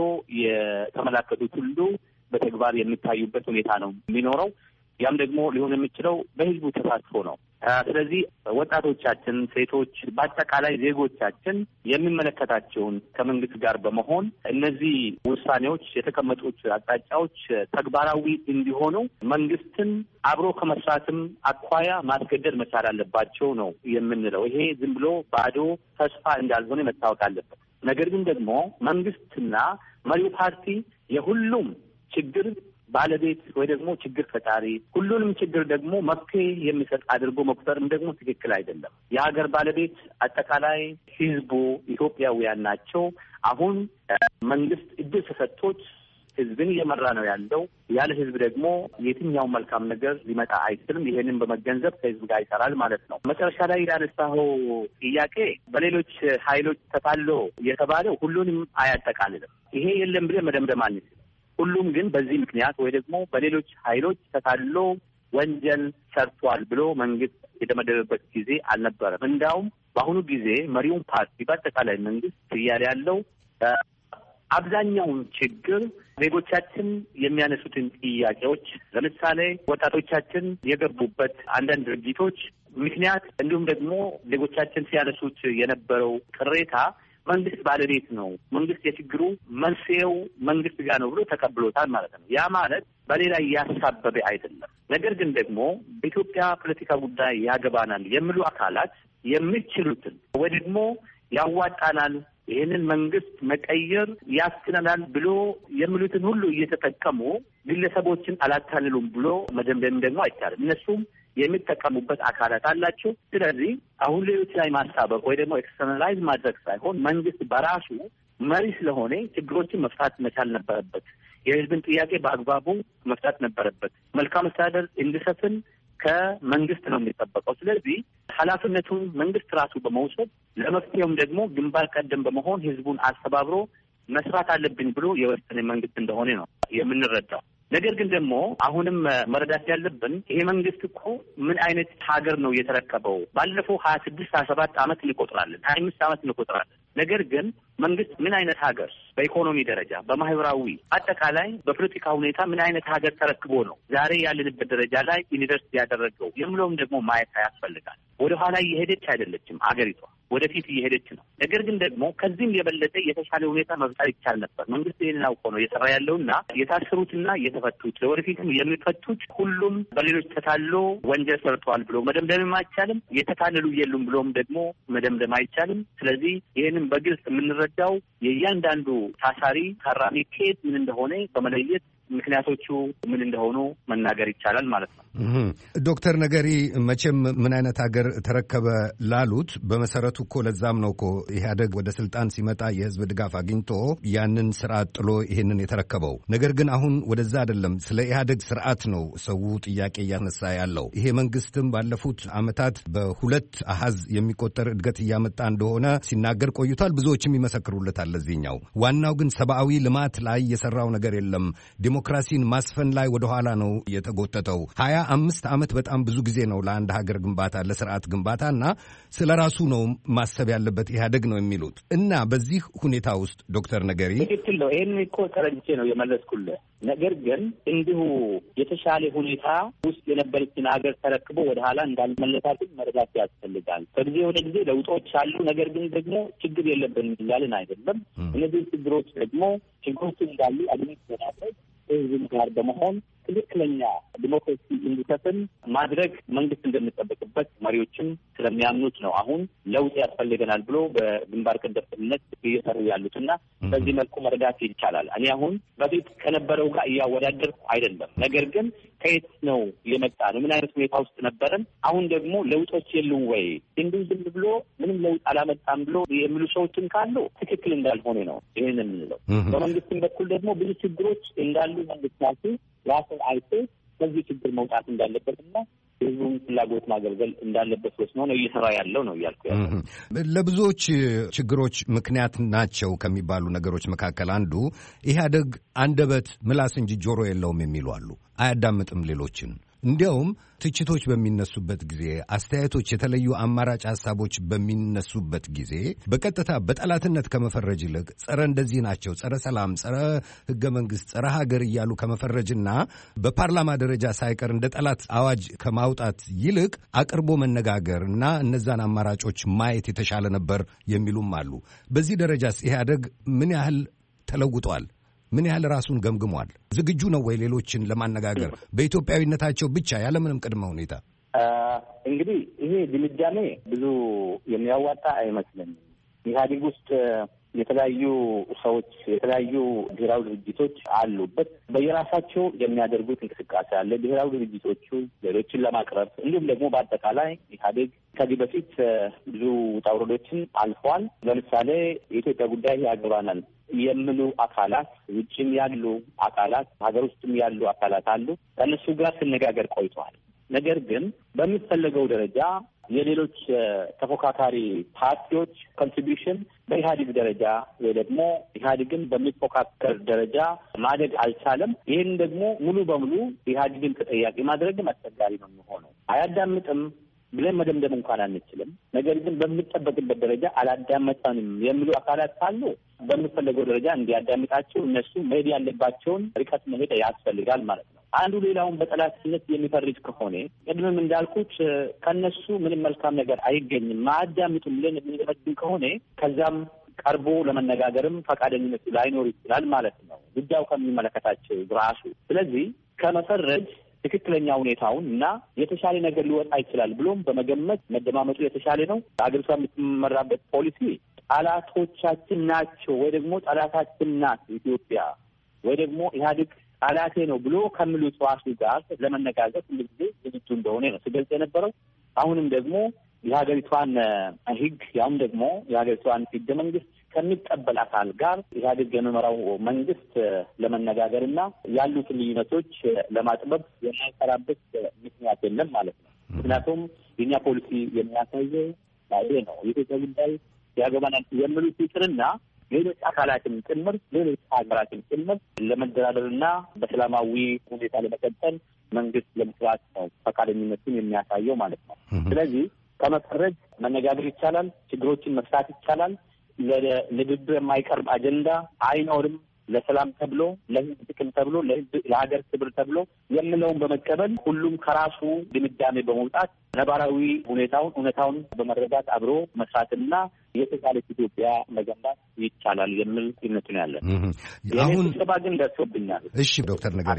የተመላከቱት ሁሉ በተግባር የሚታዩበት ሁኔታ ነው የሚኖረው። ያም ደግሞ ሊሆን የሚችለው በህዝቡ ተሳትፎ ነው። ስለዚህ ወጣቶቻችን፣ ሴቶች፣ በአጠቃላይ ዜጎቻችን የሚመለከታቸውን ከመንግስት ጋር በመሆን እነዚህ ውሳኔዎች፣ የተቀመጡት አቅጣጫዎች ተግባራዊ እንዲሆኑ መንግስትን አብሮ ከመስራትም አኳያ ማስገደድ መቻል አለባቸው ነው የምንለው። ይሄ ዝም ብሎ ባዶ ተስፋ እንዳልሆነ መታወቅ አለበት። ነገር ግን ደግሞ መንግስትና መሪው ፓርቲ የሁሉም ችግር ባለቤት ወይ ደግሞ ችግር ፈጣሪ፣ ሁሉንም ችግር ደግሞ መፍትሄ የሚሰጥ አድርጎ መቁጠርም ደግሞ ትክክል አይደለም። የሀገር ባለቤት አጠቃላይ ህዝቡ ኢትዮጵያውያን ናቸው። አሁን መንግስት እድል ተሰጥቶት ህዝብን እየመራ ነው ያለው። ያለ ህዝብ ደግሞ የትኛው መልካም ነገር ሊመጣ አይችልም። ይሄንን በመገንዘብ ከህዝብ ጋር ይሰራል ማለት ነው። መጨረሻ ላይ ያነሳኸው ጥያቄ በሌሎች ኃይሎች ተታሎ የተባለው ሁሉንም አያጠቃልልም። ይሄ የለም ብለን መደምደም አንችልም። ሁሉም ግን በዚህ ምክንያት ወይ ደግሞ በሌሎች ኃይሎች ተታሎ ወንጀል ሰርቷል ብሎ መንግስት የተመደበበት ጊዜ አልነበረም። እንዳውም በአሁኑ ጊዜ መሪውን ፓርቲ በአጠቃላይ መንግስት እያለ ያለው አብዛኛውን ችግር ዜጎቻችን የሚያነሱትን ጥያቄዎች፣ ለምሳሌ ወጣቶቻችን የገቡበት አንዳንድ ድርጅቶች ምክንያት እንዲሁም ደግሞ ዜጎቻችን ሲያነሱት የነበረው ቅሬታ መንግስት ባለቤት ነው፣ መንግስት የችግሩ መንስኤው መንግስት ጋር ነው ብሎ ተቀብሎታል ማለት ነው። ያ ማለት በሌላ እያሳበበ አይደለም። ነገር ግን ደግሞ በኢትዮጵያ ፖለቲካ ጉዳይ ያገባናል የሚሉ አካላት የሚችሉትን ወይ ደግሞ ያዋጣናል፣ ይህንን መንግስት መቀየር ያስችለናል ብሎ የሚሉትን ሁሉ እየተጠቀሙ ግለሰቦችን አላታልሉም ብሎ መደምደም ደግሞ አይቻልም። እነሱም የሚጠቀሙበት አካላት አላቸው። ስለዚህ አሁን ሌሎች ላይ ማሳበቅ ወይ ደግሞ ኤክስተርናላይዝ ማድረግ ሳይሆን መንግስት በራሱ መሪ ስለሆነ ችግሮችን መፍታት መቻል ነበረበት። የህዝብን ጥያቄ በአግባቡ መፍታት ነበረበት። መልካም አስተዳደር እንዲሰፍን ከመንግስት ነው የሚጠበቀው። ስለዚህ ኃላፊነቱን መንግስት ራሱ በመውሰድ ለመፍትሄውም ደግሞ ግንባር ቀደም በመሆን ህዝቡን አስተባብሮ መስራት አለብን ብሎ የወሰነ መንግስት እንደሆነ ነው የምንረዳው። ነገር ግን ደግሞ አሁንም መረዳት ያለብን ይሄ መንግስት እኮ ምን አይነት ሀገር ነው የተረከበው? ባለፈው 26-27 ዓመት እንቆጥራለን፣ 25 ዓመት እንቆጥራለን። ነገር ግን መንግስት ምን አይነት ሀገር በኢኮኖሚ ደረጃ፣ በማህበራዊ አጠቃላይ በፖለቲካ ሁኔታ ምን አይነት ሀገር ተረክቦ ነው ዛሬ ያለንበት ደረጃ ላይ ዩኒቨርሲቲ ያደረገው የሚለውም ደግሞ ማየት ያስፈልጋል። ወደ ኋላ እየሄደች አይደለችም አገሪቷ፣ ወደፊት እየሄደች ነው። ነገር ግን ደግሞ ከዚህም የበለጠ የተሻለ ሁኔታ መፍጠር ይቻል ነበር። መንግስት ይህንን አውቆ ነው እየሰራ ያለውና የታሰሩትና የተፈቱት ለወደፊትም የሚፈቱት ሁሉም በሌሎች ተታሎ ወንጀል ሰርተዋል ብሎ መደምደም አይቻልም። የተታለሉ የሉም ብሎም ደግሞ መደምደም አይቻልም። ስለዚህ ይህንን በግልጽ የምንረዳው የእያንዳንዱ ታሳሪ ታራሚ ኬዝ ምን እንደሆነ በመለየት ምክንያቶቹ ምን እንደሆኑ መናገር ይቻላል ማለት ነው። ዶክተር ነገሪ መቼም ምን አይነት ሀገር ተረከበ ላሉት በመሰረቱ እኮ ለዛም ነው እኮ ኢህአደግ ወደ ስልጣን ሲመጣ የህዝብ ድጋፍ አግኝቶ ያንን ስርዓት ጥሎ ይሄንን የተረከበው። ነገር ግን አሁን ወደዛ አይደለም፣ ስለ ኢህአደግ ስርዓት ነው ሰው ጥያቄ እያነሳ ያለው። ይሄ መንግስትም ባለፉት አመታት በሁለት አሃዝ የሚቆጠር እድገት እያመጣ እንደሆነ ሲናገር ቆይቷል። ብዙዎችም ይመሰክሩለታል ለዚህኛው። ዋናው ግን ሰብአዊ ልማት ላይ የሰራው ነገር የለም። ዲሞክራሲን ማስፈን ላይ ወደኋላ ነው የተጎተተው። 25 ዓመት በጣም ብዙ ጊዜ ነው ለአንድ ሀገር ግንባታ፣ ለስርዓት ግንባታና ስለ ራሱ ነው ማሰብ ያለበት ኢህአደግ ነው የሚሉት እና በዚህ ሁኔታ ውስጥ ዶክተር ነገሪ ትክክል ነው። ይህን እኮ ተረድቼ ነው የመለስኩልህ። ነገር ግን እንዲሁ የተሻለ ሁኔታ ውስጥ የነበረችን ሀገር ተረክቦ ወደ ኋላ እንዳልመለሳትን መረዳት ያስፈልጋል። ከጊዜ ወደ ጊዜ ለውጦች አሉ። ነገር ግን ደግሞ ችግር የለብንም እንዳልን አይደለም። እነዚህ ችግሮች ደግሞ ችግሮች እንዳሉ አድሚት በማድረግ ህዝብ ጋር በመሆን ትክክለኛ ዲሞክራሲ እንዲሰፍን ማድረግ መንግስት እንደሚጠበቅበት መሪዎችም ስለሚያምኑት ነው አሁን ለውጥ ያስፈልገናል ብሎ በግንባር ቀደምትነት እየሰሩ ያሉትና በዚህ መልኩ መረዳት ይቻላል። እኔ አሁን በፊት ከነበረው ጋር እያወዳደርኩ አይደለም። ነገር ግን ከየት ነው የመጣ ነው? ምን አይነት ሁኔታ ውስጥ ነበረን? አሁን ደግሞ ለውጦች የሉም ወይ? እንዲሁ ዝም ብሎ ምንም ለውጥ አላመጣም ብሎ የሚሉ ሰዎችም ካሉ ትክክል እንዳልሆነ ነው ይህን የምንለው። በመንግስትም በኩል ደግሞ ብዙ ችግሮች እንዳሉ መንግስት ራሱን አይቶ ከዚህ ችግር መውጣት እንዳለበትና ህዝቡን ፍላጎት ማገልገል እንዳለበት ወስኖ ነው እየሰራ ያለው ነው እያልኩ ያለው። ለብዙዎች ችግሮች ምክንያት ናቸው ከሚባሉ ነገሮች መካከል አንዱ ኢህአደግ አንደበት ምላስ እንጂ ጆሮ የለውም የሚሉ አሉ። አያዳምጥም ሌሎችን። እንዲያውም ትችቶች በሚነሱበት ጊዜ፣ አስተያየቶች፣ የተለዩ አማራጭ ሐሳቦች በሚነሱበት ጊዜ በቀጥታ በጠላትነት ከመፈረጅ ይልቅ ጸረ እንደዚህ ናቸው፣ ጸረ ሰላም፣ ጸረ ህገ መንግስት፣ ጸረ ሀገር እያሉ ከመፈረጅና በፓርላማ ደረጃ ሳይቀር እንደ ጠላት አዋጅ ከማውጣት ይልቅ አቅርቦ መነጋገር እና እነዛን አማራጮች ማየት የተሻለ ነበር የሚሉም አሉ። በዚህ ደረጃስ ኢህአደግ ምን ያህል ተለውጧል? ምን ያህል ራሱን ገምግሟል? ዝግጁ ነው ወይ ሌሎችን ለማነጋገር በኢትዮጵያዊነታቸው ብቻ ያለምንም ቅድመ ሁኔታ? እንግዲህ ይሄ ድምዳሜ ብዙ የሚያዋጣ አይመስለኝም። ኢህአዴግ ውስጥ የተለያዩ ሰዎች፣ የተለያዩ ብሔራዊ ድርጅቶች አሉበት። በየራሳቸው የሚያደርጉት እንቅስቃሴ አለ። ብሔራዊ ድርጅቶቹ ሌሎችን ለማቅረብ እንዲሁም ደግሞ በአጠቃላይ ኢህአዴግ ከዚህ በፊት ብዙ ውጣ ውረዶችን አልፈዋል። ለምሳሌ የኢትዮጵያ ጉዳይ ያገባናል የሚሉ አካላት፣ ውጭም ያሉ አካላት፣ ሀገር ውስጥም ያሉ አካላት አሉ። ከእነሱ ጋር ስነጋገር ቆይተዋል። ነገር ግን በሚፈለገው ደረጃ የሌሎች ተፎካካሪ ፓርቲዎች ኮንትሪቢዩሽን በኢህአዴግ ደረጃ ወይ ደግሞ ኢህአዴግን በሚፎካከር ደረጃ ማደግ አልቻለም። ይህን ደግሞ ሙሉ በሙሉ ኢህአዴግን ተጠያቂ ማድረግም አስቸጋሪ ነው የሚሆነው። አያዳምጥም ብለን መደምደም እንኳን አንችልም። ነገር ግን በሚጠበቅበት ደረጃ አላዳመጠንም የሚሉ አካላት ካሉ በሚፈለገው ደረጃ እንዲያዳምጣቸው እነሱ መሄድ ያለባቸውን ርቀት መሄድ ያስፈልጋል ማለት ነው። አንዱ ሌላውን በጠላትነት የሚፈርጅ ከሆነ ቅድምም እንዳልኩት ከነሱ ምንም መልካም ነገር አይገኝም። ማያዳምጡም ብለን የምንደመድም ከሆነ ከዛም ቀርቦ ለመነጋገርም ፈቃደኝነት ላይኖር ይችላል ማለት ነው ጉዳዩ ከሚመለከታቸው ራሱ። ስለዚህ ከመፈረጅ ትክክለኛ ሁኔታውን እና የተሻለ ነገር ሊወጣ ይችላል ብሎም በመገመት መደማመጡ የተሻለ ነው። አገሪቷ የምትመራበት ፖሊሲ ጠላቶቻችን ናቸው ወይ ደግሞ ጠላታችን ናት ኢትዮጵያ ወይ ደግሞ ኢህአዴግ ጠላቴ ነው ብሎ ከሚሉት ራሱ ጋር ለመነጋገር ሁሉ ጊዜ ዝግጁ እንደሆነ ነው ሲገልጽ የነበረው። አሁንም ደግሞ የሀገሪቷን ሕግ ያውም ደግሞ የሀገሪቷን ሕገ መንግስት ከሚቀበል አካል ጋር ኢህአዴግ የሚመራው መንግስት ለመነጋገርና ያሉትን ልዩነቶች ለማጥበብ የማይሰራበት ምክንያት የለም ማለት ነው። ምክንያቱም የኛ ፖሊሲ የሚያሳየው ይሄ ነው። የኢትዮጵያ ጉዳይ ያገባናል የሚሉት ይቅርና ሌሎች አካላትን ጭምር ሌሎች ሀገራትን ጭምር ለመደራደርና በሰላማዊ ሁኔታ ለመቀጠል መንግስት ለመስራት ነው ፈቃደኝነቱን የሚያሳየው ማለት ነው። ስለዚህ ከመፈረጅ መነጋገር ይቻላል፣ ችግሮችን መፍታት ይቻላል። ለንግግር የማይቀርብ አጀንዳ አይኖርም። ለሰላም ተብሎ ለህዝብ ጥቅም ተብሎ ለሀገር ክብር ተብሎ የምለውን በመቀበል ሁሉም ከራሱ ድምዳሜ በመውጣት ነባራዊ እውነታውን በመረዳት አብሮ መስራትና የተሻለች ኢትዮጵያ መገንባት ይቻላል የሚል እምነት ነው ያለን። አሁን ስብሰባ ግን ደርሶብኛል። እሺ ዶክተር ነገሪ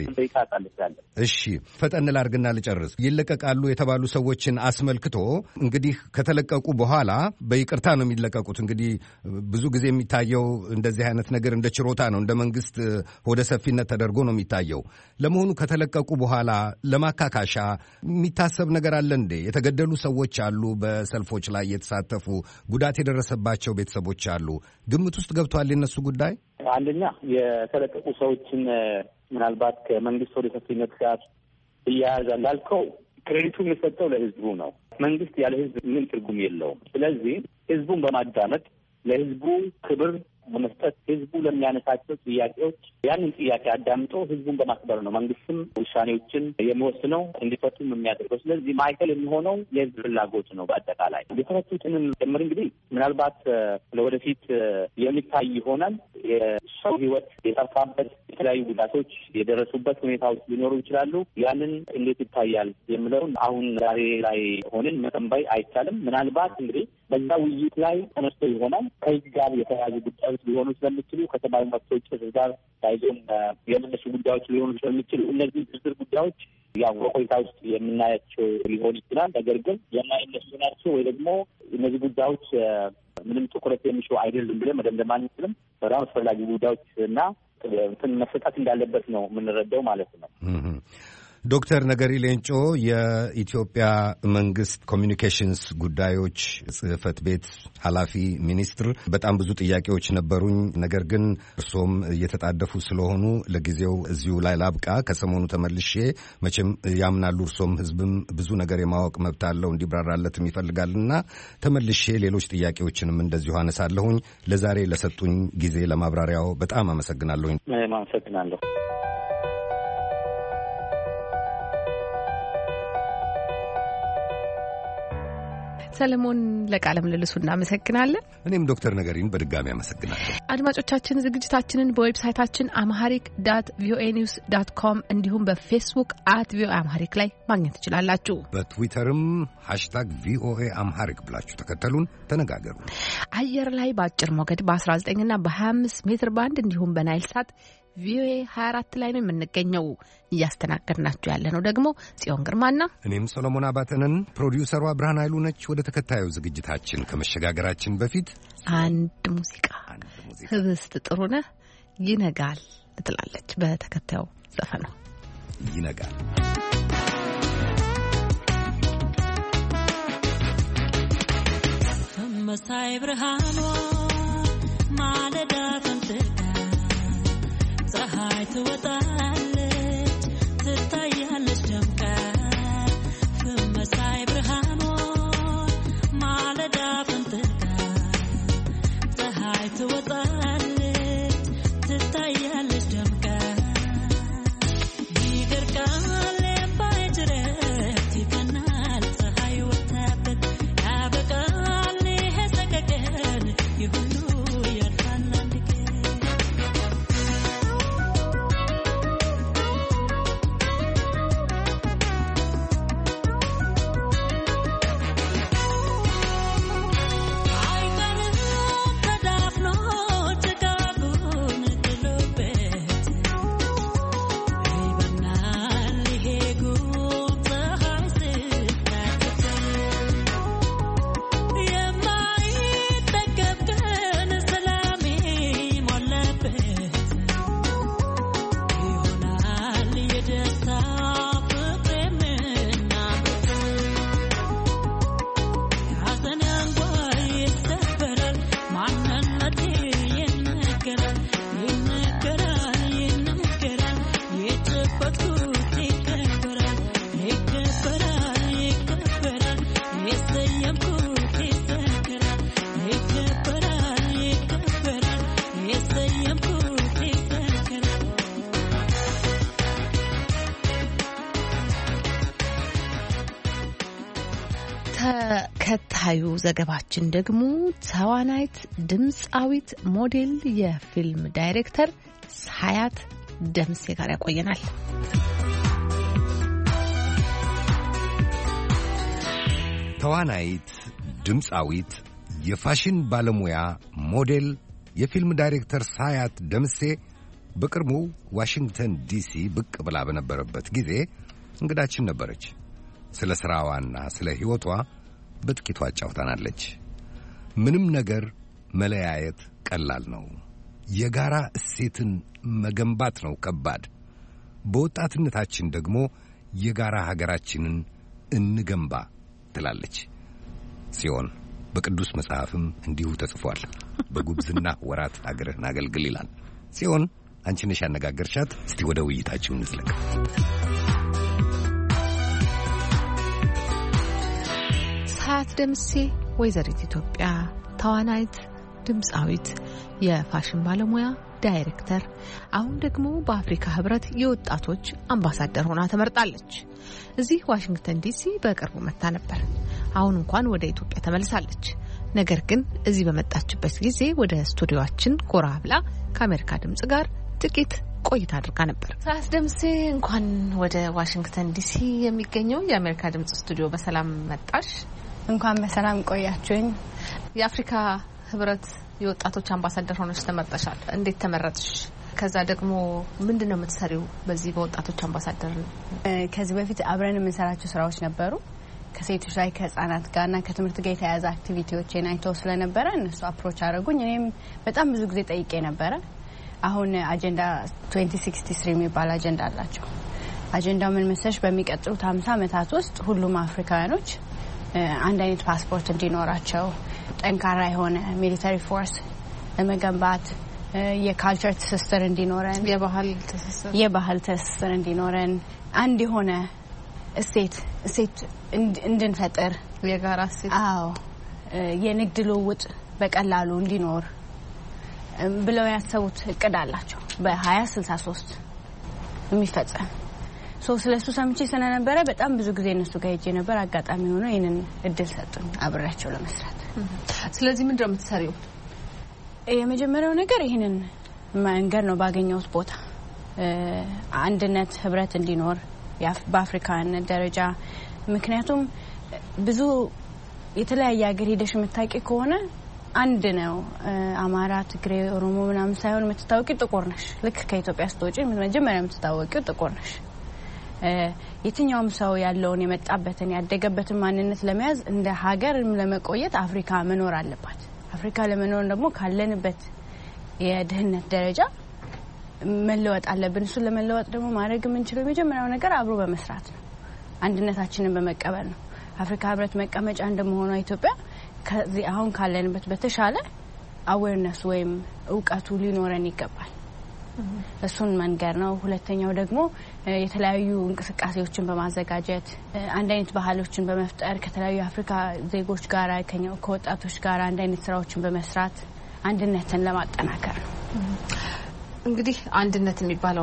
እሺ ፈጠን ላድርግና ልጨርስ። ይለቀቃሉ የተባሉ ሰዎችን አስመልክቶ እንግዲህ ከተለቀቁ በኋላ በይቅርታ ነው የሚለቀቁት። እንግዲህ ብዙ ጊዜ የሚታየው እንደዚህ አይነት ነገር እንደ ችሮታ ነው፣ እንደ መንግስት ሆደ ሰፊነት ተደርጎ ነው የሚታየው። ለመሆኑ ከተለቀቁ በኋላ ለማካካሻ የሚታሰብ ነገር አለ እንዴ? የተገደሉ ሰዎች አሉ፣ በሰልፎች ላይ የተሳተፉ ጉዳት የደረሰባቸው ቤተሰቦች አሉ። ግምት ውስጥ ገብቷል የነሱ ጉዳይ? አንደኛ የተለቀቁ ሰዎችን ምናልባት ከመንግስት ወደ ሰፊነት ጋር እያያዛል ላልከው ክሬዲቱ የሚሰጠው ለህዝቡ ነው። መንግስት ያለ ህዝብ ምን ትርጉም የለውም። ስለዚህ ህዝቡን በማዳመጥ ለህዝቡ ክብር በመስጠት ህዝቡ ለሚያነሳቸው ጥያቄዎች ያንን ጥያቄ አዳምጦ ህዝቡን በማክበር ነው መንግስትም ውሳኔዎችን የሚወስነው እንዲፈቱም የሚያደርገው። ስለዚህ ማዕከል የሚሆነው የህዝብ ፍላጎት ነው። በአጠቃላይ የተፈቱትንም ጭምር እንግዲህ ምናልባት ለወደፊት የሚታይ ይሆናል። የሰው ህይወት የጠፋበት የተለያዩ ጉዳቶች የደረሱበት ሁኔታዎች ሊኖሩ ይችላሉ። ያንን እንዴት ይታያል የሚለውን አሁን ዛሬ ላይ ሆንን መተንበይ አይቻልም። ምናልባት እንግዲህ በዛ ውይይት ላይ ተነስቶ ይሆናል ከህግ ጋር የተያያዙ ጉዳዮች ሊሆኑ ስለሚችሉ ከሰብአዊ መብቶች ጋር ታይዞም የመነሱ ጉዳዮች ሊሆኑ ስለሚችሉ እነዚህ ዝርዝር ጉዳዮች ያው በቆይታ ውስጥ የምናያቸው ሊሆን ይችላል። ነገር ግን የማይነሱ ናቸው ወይ ደግሞ እነዚህ ጉዳዮች ምንም ትኩረት የሚሹ አይደሉም ብለን መደምደም አንችልም። በጣም አስፈላጊ ጉዳዮች እና መፈታት እንዳለበት ነው የምንረዳው ማለት ነው። ዶክተር ነገሪ ሌንጮ የኢትዮጵያ መንግስት ኮሚኒኬሽንስ ጉዳዮች ጽህፈት ቤት ኃላፊ ሚኒስትር፣ በጣም ብዙ ጥያቄዎች ነበሩኝ። ነገር ግን እርሶም እየተጣደፉ ስለሆኑ ለጊዜው እዚሁ ላይ ላብቃ። ከሰሞኑ ተመልሼ መቼም ያምናሉ እርሶም ህዝብም ብዙ ነገር የማወቅ መብት አለው እንዲብራራለትም ይፈልጋልና ተመልሼ ሌሎች ጥያቄዎችንም እንደዚሁ አነሳለሁኝ። ለዛሬ ለሰጡኝ ጊዜ ለማብራሪያው በጣም አመሰግናለሁኝ። አመሰግናለሁ። ሰለሞን ለቃለ ምልልሱ እናመሰግናለን። እኔም ዶክተር ነገሪን በድጋሚ አመሰግናለሁ። አድማጮቻችን ዝግጅታችንን በዌብሳይታችን amharic.voanews.com እንዲሁም በፌስቡክ @voa amharic ላይ ማግኘት ትችላላችሁ። በትዊተርም #VOA amharic ብላችሁ ተከተሉን፣ ተነጋገሩ። አየር ላይ በአጭር ሞገድ በ19 እና በ25 ሜትር ባንድ እንዲሁም በናይል ሳት ቪኦኤ 24 ላይ ነው የምንገኘው። እያስተናገድናችሁ ያለ ነው ደግሞ ጽዮን ግርማና እኔም ሰሎሞን አባተንን። ፕሮዲውሰሯ ብርሃን ኃይሉ ነች። ወደ ተከታዩ ዝግጅታችን ከመሸጋገራችን በፊት አንድ ሙዚቃ ህብስት ጥሩነህ ይነጋል ትላለች። በተከታዩ ዘፈን ነው ይነጋል። መሳይ ብርሃኗ ማለዳ ፈንጥቃ ፀሐይ ትወጣለች ትታያለች ደምቃ መሳይ ብርሃኗ ማለዳ ፈንጥቃ ፀሐይ ትወጣለች ትታያለች ደምቃ ይደርቃል ባይጅረት ይፈናል ፀሐይ ወጣበት ያበቃል ይሄ ሰቀቀን ይሁሉ ያልፋል አንድ ቀን አይቀርም ተዳፍኖ ተከታዩ ዘገባችን ደግሞ ተዋናይት፣ ድምፃዊት፣ ሞዴል፣ የፊልም ዳይሬክተር ሳያት ደምሴ ጋር ያቆየናል። ተዋናይት፣ ድምፃዊት፣ የፋሽን ባለሙያ፣ ሞዴል፣ የፊልም ዳይሬክተር ሳያት ደምሴ በቅርቡ ዋሽንግተን ዲሲ ብቅ ብላ በነበረበት ጊዜ እንግዳችን ነበረች። ስለ ሥራዋና ስለ ሕይወቷ በጥቂቱ አጫውታናለች። ምንም ነገር መለያየት ቀላል ነው፣ የጋራ እሴትን መገንባት ነው ከባድ። በወጣትነታችን ደግሞ የጋራ ሀገራችንን እንገንባ ትላለች ሲሆን በቅዱስ መጽሐፍም እንዲሁ ተጽፏል። በጉብዝና ወራት ሀገርህን አገልግል ይላል። ሲሆን አንቺ ነሽ ያነጋገርሻት። እስቲ ወደ ውይይታችሁ እንዝለቅ። ሳያት ደምሴ ወይዘሪት ኢትዮጵያ፣ ተዋናይት፣ ድምፃዊት፣ የፋሽን ባለሙያ፣ ዳይሬክተር፣ አሁን ደግሞ በአፍሪካ ህብረት የወጣቶች አምባሳደር ሆና ተመርጣለች። እዚህ ዋሽንግተን ዲሲ በቅርቡ መጣ ነበር። አሁን እንኳን ወደ ኢትዮጵያ ተመልሳለች። ነገር ግን እዚህ በመጣችበት ጊዜ ወደ ስቱዲዮአችን ጎራ ብላ ከአሜሪካ ድምጽ ጋር ጥቂት ቆይታ አድርጋ ነበር። ሳያት ደምሴ እንኳን ወደ ዋሽንግተን ዲሲ የሚገኘው የአሜሪካ ድምጽ ስቱዲዮ በሰላም መጣሽ። እንኳን በሰላም ቆያችሁኝ። የአፍሪካ ህብረት የወጣቶች አምባሳደር ሆነሽ ተመርጠሻል። እንዴት ተመረጥሽ? ከዛ ደግሞ ምንድነው የምትሰሪው በዚህ በወጣቶች አምባሳደር? ከዚህ በፊት አብረን የምንሰራቸው ስራዎች ነበሩ። ከሴቶች ላይ ከህጻናት ጋርና ከትምህርት ጋር የተያያዘ አክቲቪቲዎችን አይተው ስለነበረ እነሱ አፕሮች አደረጉኝ። እኔም በጣም ብዙ ጊዜ ጠይቄ ነበረ። አሁን አጀንዳ 2063 የሚባል አጀንዳ አላቸው። አጀንዳው ምን መሰለሽ? በሚቀጥሉት 50 ዓመታት ውስጥ ሁሉም አፍሪካውያኖች አንድ አይነት ፓስፖርት እንዲኖራቸው፣ ጠንካራ የሆነ ሚሊታሪ ፎርስ ለመገንባት፣ የካልቸር ትስስር እንዲኖረን፣ የባህል ትስስር እንዲኖረን፣ አንድ የሆነ እሴት እንድንፈጥር፣ የጋራ እሴት፣ አዎ የንግድ ልውውጥ በቀላሉ እንዲኖር ብለው ያሰቡት እቅድ አላቸው በ2063 የሚፈጸም። ስለሱ ሰምቼ ስለነበረ በጣም ብዙ ጊዜ እነሱ ጋር ሄጄ ነበር። አጋጣሚ ሆኖ ይሄንን እድል ሰጡኝ አብሬያቸው ለመስራት። ስለዚህ ምንድነው የምትሰሪው? የመጀመሪያው ነገር ይሄንን መንገድ ነው ባገኘሁት ቦታ አንድነት፣ ህብረት እንዲኖር በአፍሪካነት ደረጃ። ምክንያቱም ብዙ የተለያየ ሀገር ሄደሽ የምታውቂ ከሆነ አንድ ነው። አማራ፣ ትግሬ፣ ኦሮሞ ምናምን ሳይሆን የምትታወቂው ጥቁር ነሽ። ልክ ከኢትዮጵያ ስትወጪ መጀመሪያ የምትታወቂው ጥቁር ነሽ። የትኛውም ሰው ያለውን የመጣበትን ያደገበትን ማንነት ለመያዝ እንደ ሀገርም ለመቆየት አፍሪካ መኖር አለባት። አፍሪካ ለመኖር ደግሞ ካለንበት የድህነት ደረጃ መለወጥ አለብን። እሱን ለመለወጥ ደግሞ ማድረግ የምንችለው የመጀመሪያው ነገር አብሮ በመስራት ነው። አንድነታችንን በመቀበል ነው። አፍሪካ ህብረት መቀመጫ እንደመሆኗ ኢትዮጵያ ከዚህ አሁን ካለንበት በተሻለ አዌርነስ ወይም እውቀቱ ሊኖረን ይገባል። እሱን መንገር ነው። ሁለተኛው ደግሞ የተለያዩ እንቅስቃሴዎችን በማዘጋጀት አንድ አይነት ባህሎችን በመፍጠር ከተለያዩ አፍሪካ ዜጎች ጋር ከወጣቶች ጋር አንድ አይነት ስራዎችን በመስራት አንድነትን ለማጠናከር ነው። እንግዲህ አንድነት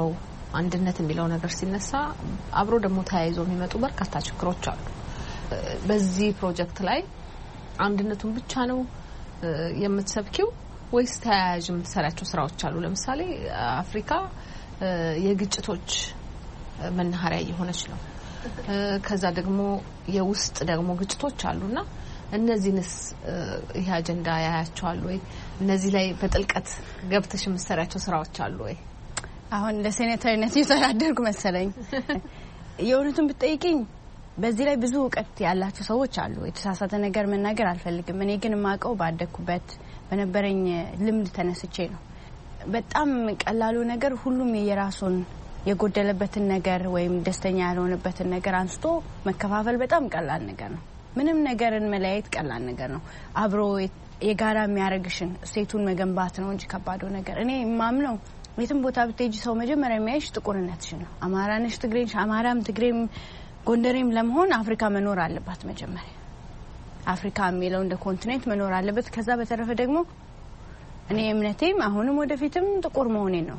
የሚለው ነገር ሲነሳ አብሮ ደግሞ ተያይዞ የሚመጡ በርካታ ችግሮች አሉ። በዚህ ፕሮጀክት ላይ አንድነቱን ብቻ ነው የምትሰብኪው ወይስ ተያያዥ የምትሰራቸው ስራዎች አሉ? ለምሳሌ አፍሪካ የግጭቶች መናኸሪያ የሆነች ነው። ከዛ ደግሞ የውስጥ ደግሞ ግጭቶች አሉና እነዚህንስ ይሄ አጀንዳ ያያቸዋል ወይ? እነዚህ ላይ በጥልቀት ገብተሽ የምትሰራቸው ስራዎች አሉ ወይ? አሁን ለሴኔተርነት እየተራደርኩ መሰለኝ። የእውነቱን ብትጠይቂኝ በዚህ ላይ ብዙ እውቀት ያላቸው ሰዎች አሉ። የተሳሳተ ነገር መናገር አልፈልግም። እኔ ግን ማቀው ባደኩበት በነበረኝ ልምድ ተነስቼ ነው። በጣም ቀላሉ ነገር ሁሉም የራሱን የጎደለበትን ነገር ወይም ደስተኛ ያልሆነበትን ነገር አንስቶ መከፋፈል በጣም ቀላል ነገር ነው። ምንም ነገርን መለያየት ቀላል ነገር ነው። አብሮ የጋራ የሚያረግሽን እሴቱን መገንባት ነው እንጂ ከባዱ ነገር እኔ ማምነው የትም ቦታ ብትሄጂ ሰው መጀመሪያ የሚያይሽ ጥቁርነትሽን ነው። አማራነሽ፣ ትግሬሽ፣ አማራም ትግሬም ጎንደሬም ለመሆን አፍሪካ መኖር አለባት። መጀመሪያ አፍሪካ የሚለው እንደ ኮንቲኔንት መኖር አለበት። ከዛ በተረፈ ደግሞ እኔ እምነቴም አሁንም ወደፊትም ጥቁር መሆኔ ነው።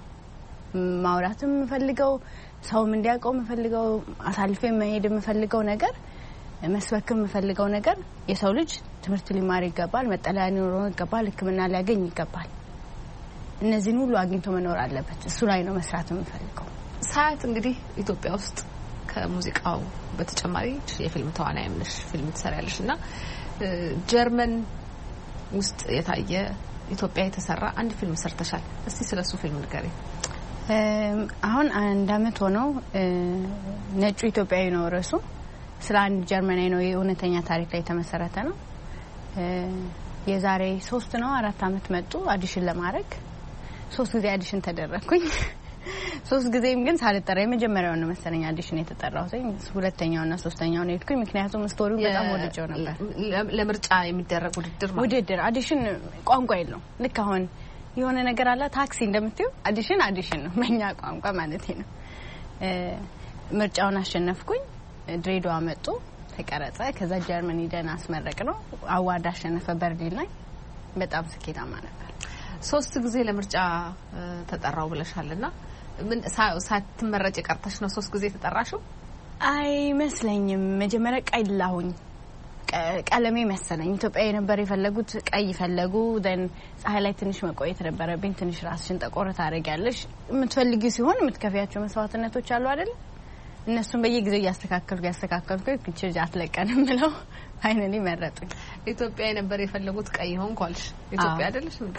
ማውራትም ፈልገው ሰውም እንዲያውቀው ፈልገው አሳልፌ መሄድ የምፈልገው ነገር መስበክም የምፈልገው ነገር የሰው ልጅ ትምህርት ሊማር ይገባል፣ መጠለያ ሊኖረው ይገባል፣ ሕክምና ሊያገኝ ይገባል። እነዚህን ሁሉ አግኝቶ መኖር አለበት። እሱ ላይ ነው መስራት የምፈልገው። ሰዓት እንግዲህ ኢትዮጵያ ውስጥ ከሙዚቃው በተጨማሪ የፊልም ተዋናይም ነሽ፣ ፊልም ትሰሪያለሽ እና ጀርመን ውስጥ የታየ ኢትዮጵያ የተሰራ አንድ ፊልም ሰርተሻል። እስቲ ስለሱ ፊልም ንገሪ። አሁን 1 አመት ሆነው ነጩ ኢትዮጵያዊ ነው ርዕሱ። ስለ አንድ ጀርመናዊ ነው፣ የእውነተኛ ታሪክ ላይ የተመሰረተ ነው። የዛሬ 3 ነው 4 አመት መጡ አዲሽን ለማድረግ። 3 ጊዜ አዲሽን ተደረኩኝ። 3 ጊዜም ግን ሳልጠራ የመጀመሪያው ነው መሰለኝ አዲሽን የተጠራው። ሁለተኛውና ሶስተኛው ነው የሄድኩኝ፣ ምክንያቱም ስቶሪው በጣም ወድጄው ነበር። ለምርጫ የሚደረግ ውድድር አዲሽን ቋንቋ የለው። ልክ አሁን የሆነ ነገር አለ ታክሲ እንደምትዩ አዲሽን ነው በእኛ ቋንቋ ማለት ነው። ምርጫውን አሸነፍኩኝ። ድሬዳዋ መጡ፣ ተቀረጸ። ከዛ ጀርመን ሄደን አስመረቅ ነው። አዋርድ አሸነፈ በርሊን ላይ። በጣም ስኬታማ ነበር። 3 ጊዜ ለምርጫ ተጠራው ብለሻልና ምን ሳትመረጭ ቀርተሽ ነው 3 ጊዜ ተጠራሽው? አይመስለኝም። መጀመሪያ ቀይላሁኝ ቀለሜ መሰለኝ ኢትዮጵያዊ ነበር የፈለጉት፣ ቀይ ፈለጉ። ደን ፀሐይ ላይ ትንሽ መቆየት ነበረብኝ። ትንሽ ራስሽን ጠቆር ታደርጊያለሽ። የምትፈልጊው ሲሆን የምትከፍያቸው መስዋዕትነቶች አሉ አይደል? እነሱን በየጊዜው ያስተካከልኩ ፒክቸር አትለቀንም ብለው ፋይናሊ መረጡኝ። ኢትዮጵያዊ ነበር የፈለጉት፣ ቀይ ሆንኩ አልሽ። ኢትዮጵያ አይደለሽ እንዴ?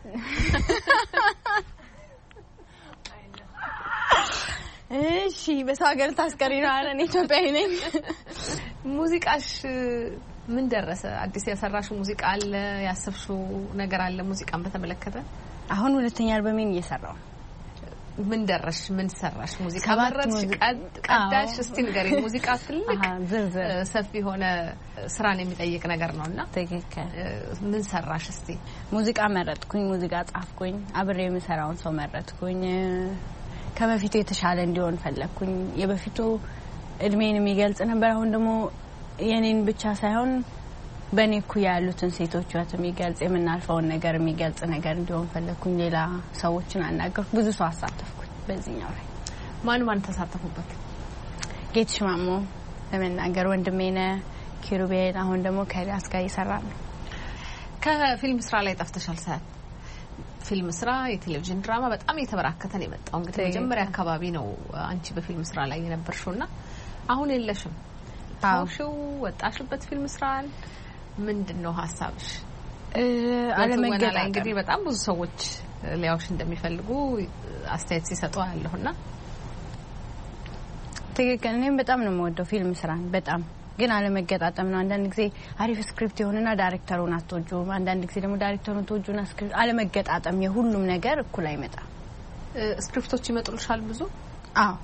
እሺ በሰው ሀገር ታስቀሪ ነው አለ። ኢትዮጵያዊ ነኝ። ሙዚቃሽ ምን ደረሰ? አዲስ ያሰራሽው ሙዚቃ አለ? ያሰብሽው ነገር አለ ሙዚቃን በተመለከተ? አሁን 2ኛ አልበሜን እየሰራው። ምን ደረሽ? ምን ሰራሽ? ሙዚቃ መረጥሽ? ቀዳሽ? እስቲ ንገሪ። ሙዚቃ ትልቅ ሰፊ ሆነ ስራን የሚጠይቅ ነገር ነውና ትክክል። ምን ሰራሽ? እስቲ ሙዚቃ መረጥኩኝ፣ ሙዚቃ ጻፍኩኝ፣ አብሬ የምሰራውን ሰው መረጥኩኝ። ከበፊቱ የተሻለ እንዲሆን ፈለኩኝ። የበፊቱ እድሜን የሚገልጽ ነበር። አሁን ደግሞ የኔን ብቻ ሳይሆን በኔ እኩያ ያሉትን ሴቶች ህይወት የሚገልጽ የምናልፈውን ነገር የሚገልጽ ነገር እንዲሆን ፈለኩኝ። ሌላ ሰዎችን አናገርኩ፣ ብዙ ሰው አሳተፍኩኝ። በዚህኛው ላይ ማን ተሳተፉበት? ጌትሽ ማሞ ለመናገር፣ ወንድሜነ ኪሩቤል፣ አሁን ደግሞ ከሪያስ ጋር እየሰራን ነው። ከፊልም ስራ ላይ ጠፍተሻል ሰዓት። ፊልም ስራ፣ የቴሌቪዥን ድራማ በጣም እየተበራከተ ነው የመጣው። እንግዲህ መጀመሪያ አካባቢ ነው አንቺ በፊልም ስራ ላይ የነበርሽውና አሁን የለሽም። ታውሽው ወጣሽበት ፊልም ስራ ምንድነው ሀሳብሽ? አለመገጣጠም ላይ እንግዲህ በጣም ብዙ ሰዎች ሊያውሽ እንደሚፈልጉ አስተያየት ሲሰጡ ያለሁና ትክክል። እኔም በጣም ነው የምወደው ፊልም ስራን በጣም፣ ግን አለመገጣጠም ነው። አንዳንድ ጊዜ አሪፍ ስክሪፕት ይሆንና ዳይሬክተሩን አትወጂውም፣ አንዳንድ ጊዜ ደግሞ ዳይሬክተሩን ትወጂውና ስክሪፕት አለመገጣጠም፣ የሁሉም ነገር እኩል አይመጣም። ስክሪፕቶች ይመጡልሻል ብዙ? አዎ።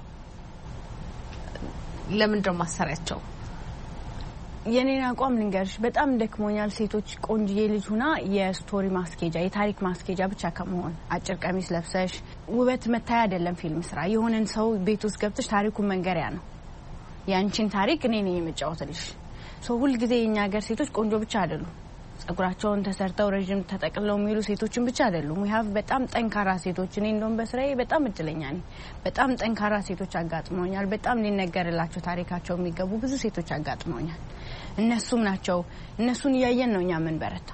ለምን ደሞ ማሰሪያቸው? የኔን አቋም ልንገርሽ፣ በጣም ደክሞኛል። ሴቶች ቆንጆዬ ልጅ ሆና የስቶሪ ማስኬጃ የታሪክ ማስኬጃ ብቻ ከመሆን አጭር ቀሚስ ለብሰሽ ውበት መታያ አይደለም ፊልም ስራ። የሆነን ሰው ቤት ውስጥ ገብተሽ ታሪኩን መንገሪያ ነው። ያንቺን ታሪክ እኔ ነኝ የምጫወትልሽ። ሁል ጊዜ የኛ ሀገር ሴቶች ቆንጆ ብቻ አይደሉም። ጸጉራቸውን ተሰርተው ረጅም ተጠቅልለው የሚሉ ሴቶችን ብቻ አይደሉም። we have በጣም ጠንካራ ሴቶች። እኔ እንደውም በስራዬ በጣም እድለኛ ነኝ። በጣም ጠንካራ ሴቶች አጋጥመውኛል። በጣም ሊነገርላቸው ታሪካቸው የሚገቡ ብዙ ሴቶች አጋጥመውኛል። እነሱም ናቸው። እነሱን ያየን ነው እኛ ምን በረታው።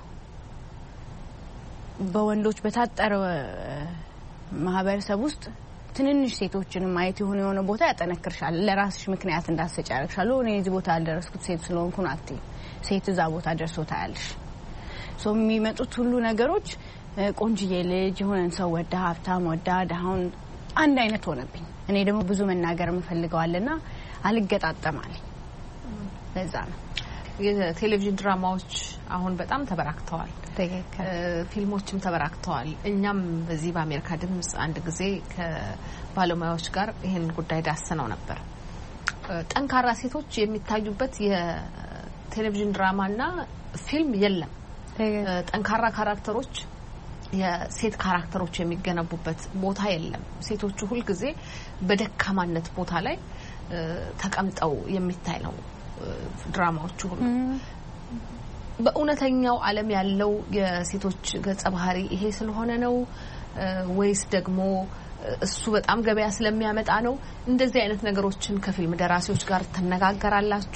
በወንዶች በታጠረ ማህበረሰብ ውስጥ ትንንሽ ሴቶችን ማየት የሆነ ቦታ ያጠነክርሻል። ለራስሽ ምክንያት እንዳትሰጪ ያደርግሻል። እኔ እዚህ ቦታ ያልደረስኩት ሴት ስለሆንኩ ነው አትይ። ሴት እዛ ቦታ ደርሶ ታያለሽ። የሚመጡት ሁሉ ነገሮች ቆንጆዬ ልጅ የሆነን ሰው ወዳ ሀብታም ወዳ ደሃውን አንድ አይነት ሆነብኝ። እኔ ደግሞ ብዙ መናገር የምፈልገዋልና አልገጣጠማለኝ። ለዛ ነው የቴሌቪዥን ድራማዎች አሁን በጣም ተበራክተዋል። ፊልሞችም ተበራክተዋል። እኛም በዚህ በአሜሪካ ድምጽ አንድ ጊዜ ከባለሙያዎች ጋር ይሄን ጉዳይ ዳሰነው ነበር። ጠንካራ ሴቶች የሚታዩበት የቴሌቪዥን ድራማና ፊልም የለም። ጠንካራ ካራክተሮች የሴት ካራክተሮች የሚገነቡበት ቦታ የለም። ሴቶቹ ሁሉ ጊዜ በደካማነት ቦታ ላይ ተቀምጠው የሚታይ ነው ድራማዎቹ ሁሉ። በእውነተኛው ዓለም ያለው የሴቶች ገጸ ባህሪ ይሄ ስለሆነ ነው ወይስ ደግሞ እሱ በጣም ገበያ ስለሚያመጣ ነው? እንደዚህ አይነት ነገሮችን ከፊልም ደራሲዎች ጋር ተነጋገራላችሁ?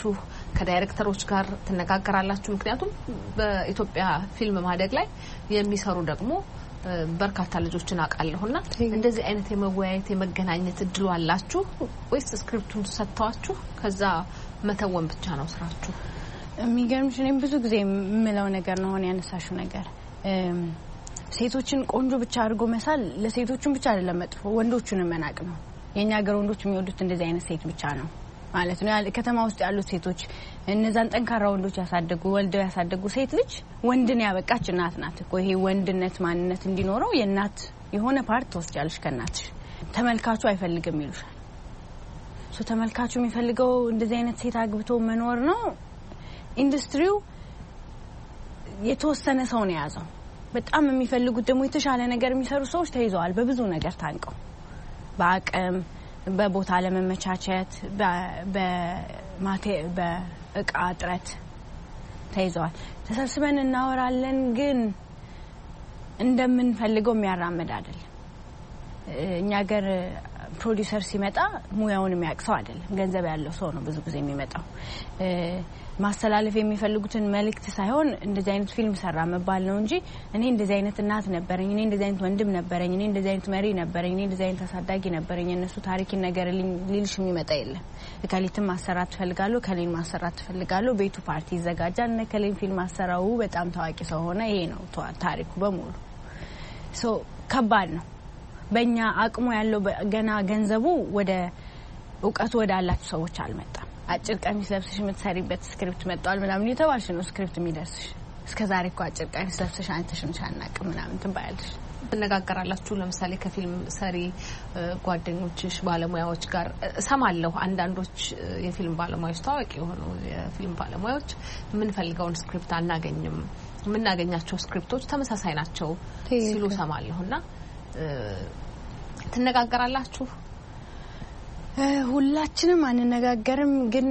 ከዳይሬክተሮች ጋር ትነጋገራላችሁ? ምክንያቱም በኢትዮጵያ ፊልም ማደግ ላይ የሚሰሩ ደግሞ በርካታ ልጆችን አቃለሁና እንደዚህ አይነት የመወያየት የመገናኘት እድሉ አላችሁ ወይስ ስክሪፕቱን ሰጥተዋችሁ ከዛ መተወን ብቻ ነው ስራችሁ? የሚገርምሽ እኔም ብዙ ጊዜ የምለው ነገር ነው ሆነ ያነሳሽው ነገር ሴቶችን ቆንጆ ብቻ አድርጎ መሳል ለሴቶቹም ብቻ አይደለም መጥፎ ወንዶቹንም መናቅ ነው። የኛ ሀገር ወንዶች የሚወዱት እንደዚህ አይነት ሴት ብቻ ነው ማለት ነው። ከተማ ውስጥ ያሉት ሴቶች እነዛን ጠንካራ ወንዶች ያሳደጉ ወልደው ያሳደጉ ሴት ልጅ ወንድን ያበቃች እናት ናት እኮ። ይሄ ወንድነት ማንነት እንዲኖረው የእናት የሆነ ፓርት ተወስጃለሽ ከእናትሽ። ተመልካቹ አይፈልግም ይሉሻል። ተመልካቹ የሚፈልገው እንደዚህ አይነት ሴት አግብቶ መኖር ነው። ኢንዱስትሪው የተወሰነ ሰው ነው ያዘው። በጣም የሚፈልጉት ደግሞ የተሻለ ነገር የሚሰሩ ሰዎች ተይዘዋል። በብዙ ነገር ታንቀው በአቅም በቦታ ለመመቻቸት በእቃ እጥረት ተይዘዋል። ተሰብስበን እናወራለን ግን እንደምንፈልገው የሚያራምድ አይደለም። እኛ ሀገር ፕሮዲዩሰር ሲመጣ ሙያውን የሚያቅሰው አይደለም፣ ገንዘብ ያለው ሰው ነው ብዙ ጊዜ የሚመጣው። ማስተላለፍ የሚፈልጉትን መልእክት ሳይሆን እንደዚህ አይነት ፊልም ሰራ መባል ነው እንጂ እኔ እንደዚህ አይነት እናት ነበረኝ፣ እኔ እንደዚህ አይነት ወንድም ነበረኝ፣ እኔ እንደዚህ አይነት መሪ ነበረኝ፣ እኔ እንደዚህ አይነት አሳዳጊ ነበረኝ እነሱ ታሪክን ነገር ሊልሽ የሚመጣ የለም። ከሊትም ማሰራት ፈልጋለሁ፣ ከሌን ማሰራት ፈልጋለሁ፣ ቤቱ ፓርቲ ይዘጋጃል እና ከሌን ፊልም ማሰራው በጣም ታዋቂ ሰው ሆነ። ይሄ ነው ታሪኩ በሙሉ። ከባድ ነው። በእኛ አቅሙ ያለው ገና ገንዘቡ ወደ እውቀቱ ወደ አላችሁ ሰዎች አልመጣም። አጭር ቀሚስ ለብሰሽ የምትሰሪበት ስክሪፕት መጥቷል ምናምን የተባልሽ ነው ስክሪፕት የሚደርስሽ። እስከዛሬ እኮ አጭር ቀሚስ ለብሰሽ አንተሽን ቻናቅ ምናምን ትባያለሽ። ትነጋገራላችሁ ለምሳሌ ከፊልም ሰሪ ጓደኞችሽ ባለሙያዎች ጋር ሰማለሁ። አንዳንዶች የፊልም ባለሙያዎች ታዋቂ የሆኑ የፊልም ባለሙያዎች ምን ፈልገውን ስክሪፕት አናገኝም፣ ምናገኛቸው ስክሪፕቶች ተመሳሳይ ናቸው ሲሉ ሰማለሁና ትነጋገራላችሁ? ሁላችንም አንነጋገርም፣ ግን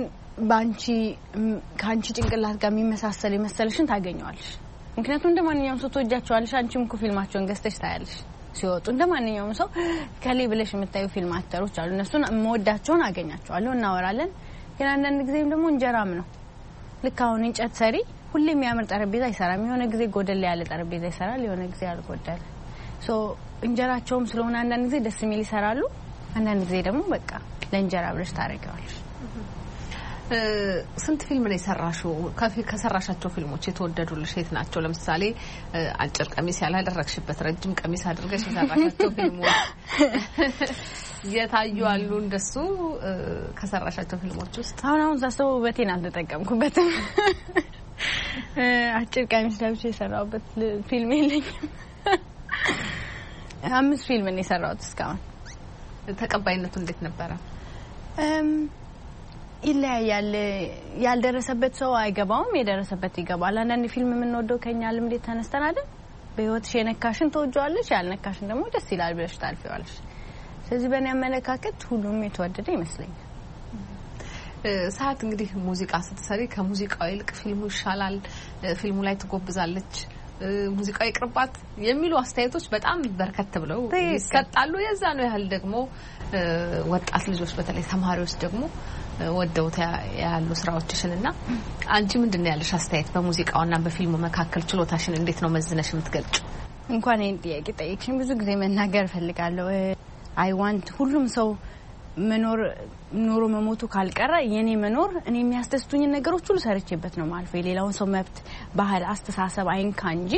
ካንቺ ጭንቅላት ጋር የሚመሳሰል የመሰለሽን ታገኘዋለሽ። ምክንያቱም እንደማንኛውም ሰው ተወጃቸዋለሽ። አንቺም እኮ ፊልማቸውን ገዝተሽ ታያለሽ ሲወጡ። እንደማንኛውም ሰው ከሌ ብለሽ የምታዩ ፊልም አክተሮች አሉ። እነሱን መወዳቸውን አገኛቸዋለሁ፣ እናወራለን። ግን አንዳንድ ጊዜም ደግሞ እንጀራም ነው። ልክ አሁን እንጨት ሰሪ ሁሌ የሚያምር ጠረጴዛ ይሰራል። የሆነ ጊዜ ጎደል ያለ ጠረጴዛ ይሰራል፣ የሆነ ጊዜ አልጎደለ። እንጀራቸውም ስለሆነ አንዳንድ ጊዜ ደስ የሚል ይሰራሉ፣ አንዳንድ ጊዜ ደግሞ በቃ ለእንጀራ ብለሽ ታረጋዋለሽ። ስንት ፊልም ነው የሰራሽው? ከሰራሻቸው ፊልሞች የተወደዱልሽ የት ናቸው? ለምሳሌ አጭር ቀሚስ ያላደረግሽበት ረጅም ቀሚስ አድርገሽ የሰራሻቸው ፊልሞች የታዩ አሉ? እንደሱ ከሰራሻቸው ፊልሞች ውስጥ አሁን ሳስበው ውበቴን አልተጠቀምኩበትም። አጭር ቀሚስ ለብሼ የሰራሁበት ፊልም የለኝም። 5 ፊልም ነው የሰራሁት እስካሁን። ተቀባይነቱ እንዴት ነበረ? ይለያያል። ያልደረሰበት ሰው አይገባውም፣ የደረሰበት ይገባል። አንዳንድ ፊልም የምንወደው ከኛ ልምድ ተነስተን አይደል? በህይወትሽ የነካሽን ተወጇለሽ፣ ያልነካሽን ደግሞ ደስ ይላል ብለሽ ታልፊዋለሽ። ስለዚህ በእኔ አመለካከት ሁሉም የተወደደ ይመስለኛል። ሰዓት እንግዲህ ሙዚቃ ስትሰሪ ከሙዚቃው ይልቅ ፊልሙ ይሻላል፣ ፊልሙ ላይ ትጎብዛለች፣ ሙዚቃው ይቅርባት የሚሉ አስተያየቶች በጣም በርከት ብለው ይሰጣሉ። የዛ ነው ያህል ደግሞ ወጣት ልጆች በተለይ ተማሪዎች ደግሞ ወደውታ ያሉ ስራዎችሽንና አንቺ ምንድነው ያለሽ አስተያየት በሙዚቃውና በፊልሙ መካከል ችሎታሽን እንዴት ነው መዝነሽ የምትገልጪው? እንኳን ይሄን ጥያቄ ጠይቅሽኝ ብዙ ጊዜ መናገር ፈልጋለሁ። አይ ዋንት ሁሉም ሰው መኖር ኑሮ መሞቱ ካልቀረ የኔ መኖር እኔ የሚያስደስቱኝ ነገሮች ሁሉ ሰርቼበት ነው ማለት ነው። የሌላውን ሰው መብት፣ ባህል፣ አስተሳሰብ አይንካ እንጂ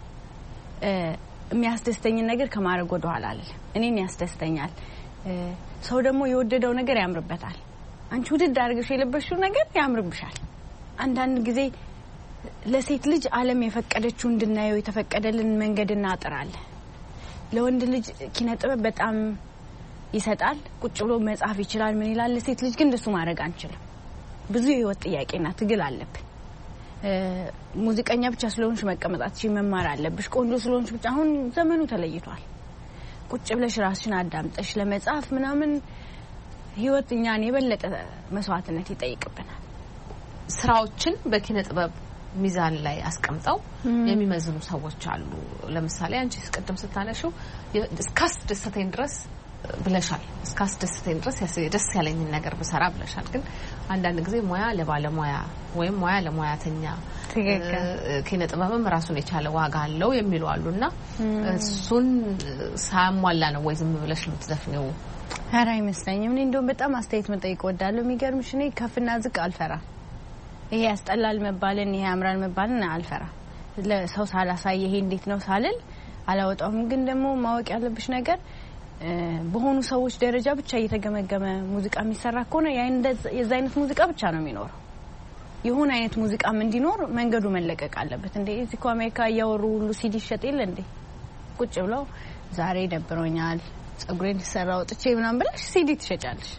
የሚያስደስተኝ ነገር ከማድረግ ወደ ኋላ አለ። እኔን ያስደስተኛል። ሰው ደግሞ የወደደው ነገር ያምርበታል። አንቺ ውድድ አድርገሽ የለበሽው ነገር ያምርብሻል። አንዳንድ ጊዜ ለሴት ልጅ ዓለም የፈቀደችው እንድናየው የተፈቀደልን መንገድ እናጥራለን። ለወንድ ልጅ ኪነ ጥበብ በጣም ይሰጣል፣ ቁጭ ብሎ መጻፍ ይችላል፣ ምን ይላል። ለሴት ልጅ ግን እንደሱ ማድረግ አንችልም። ብዙ የህይወት ጥያቄና ትግል አለብን። ሙዚቀኛ ብቻ ስለሆንሽ መቀመጣትሽ መማር አለብሽ። ቆንጆ ስለሆንሽ ብቻ አሁን ዘመኑ ተለይቷል። ቁጭ ብለሽ ራስሽን አዳምጠሽ ለመጻፍ ምናምን ህይወት እኛን የበለጠ መስዋዕትነት ይጠይቅብናል። ስራዎችን በኪነ ጥበብ ሚዛን ላይ አስቀምጠው የሚመዝኑ ሰዎች አሉ። ለምሳሌ አንቺ ስቀደም ስታነሺው እስካስ ደስተኝ ድረስ ብለሻል። እስካስደስተኝ ድረስ ደስ ያለኝን ነገር ብሰራ ብለሻል። ግን አንዳንድ ጊዜ ሙያ ለባለሙያ ወይም ሙያ ለሙያተኛ ኪነ ጥበብም ራሱን የቻለ ዋጋ አለው የሚሉ አሉና እሱን ሳያሟላ ነው ወይ ዝም ብለሽ የምትዘፍኒው? ኧረ አይመስለኝም። እኔ እንደውም በጣም አስተያየት መጠየቅ እወዳለሁ። የሚገርምሽ እኔ ከፍና ዝቅ አልፈራም። ይሄ ያስጠላል መባልን ይሄ ያምራል መባልን አልፈራም። ለሰው ሳላሳይ ይሄ እንዴት ነው ሳልል አላወጣውም። ግን ደግሞ ማወቅ ያለብሽ ነገር በሆኑ ሰዎች ደረጃ ብቻ እየተገመገመ ሙዚቃ የሚሰራ ከሆነ የዛ አይነት ሙዚቃ ብቻ ነው የሚኖረው። የሆነ አይነት ሙዚቃም እንዲኖር መንገዱ መለቀቅ አለበት። እንዴ እዚህ እኮ አሜሪካ እያወሩ ሁሉ ሲዲ ይሸጥ የለ እንዴ? ቁጭ ብለው ዛሬ ደብሮኛል ጸጉሬን ተሰራ ወጥቼ ምናምን ብለሽ ሲዲ ትሸጫለሽ።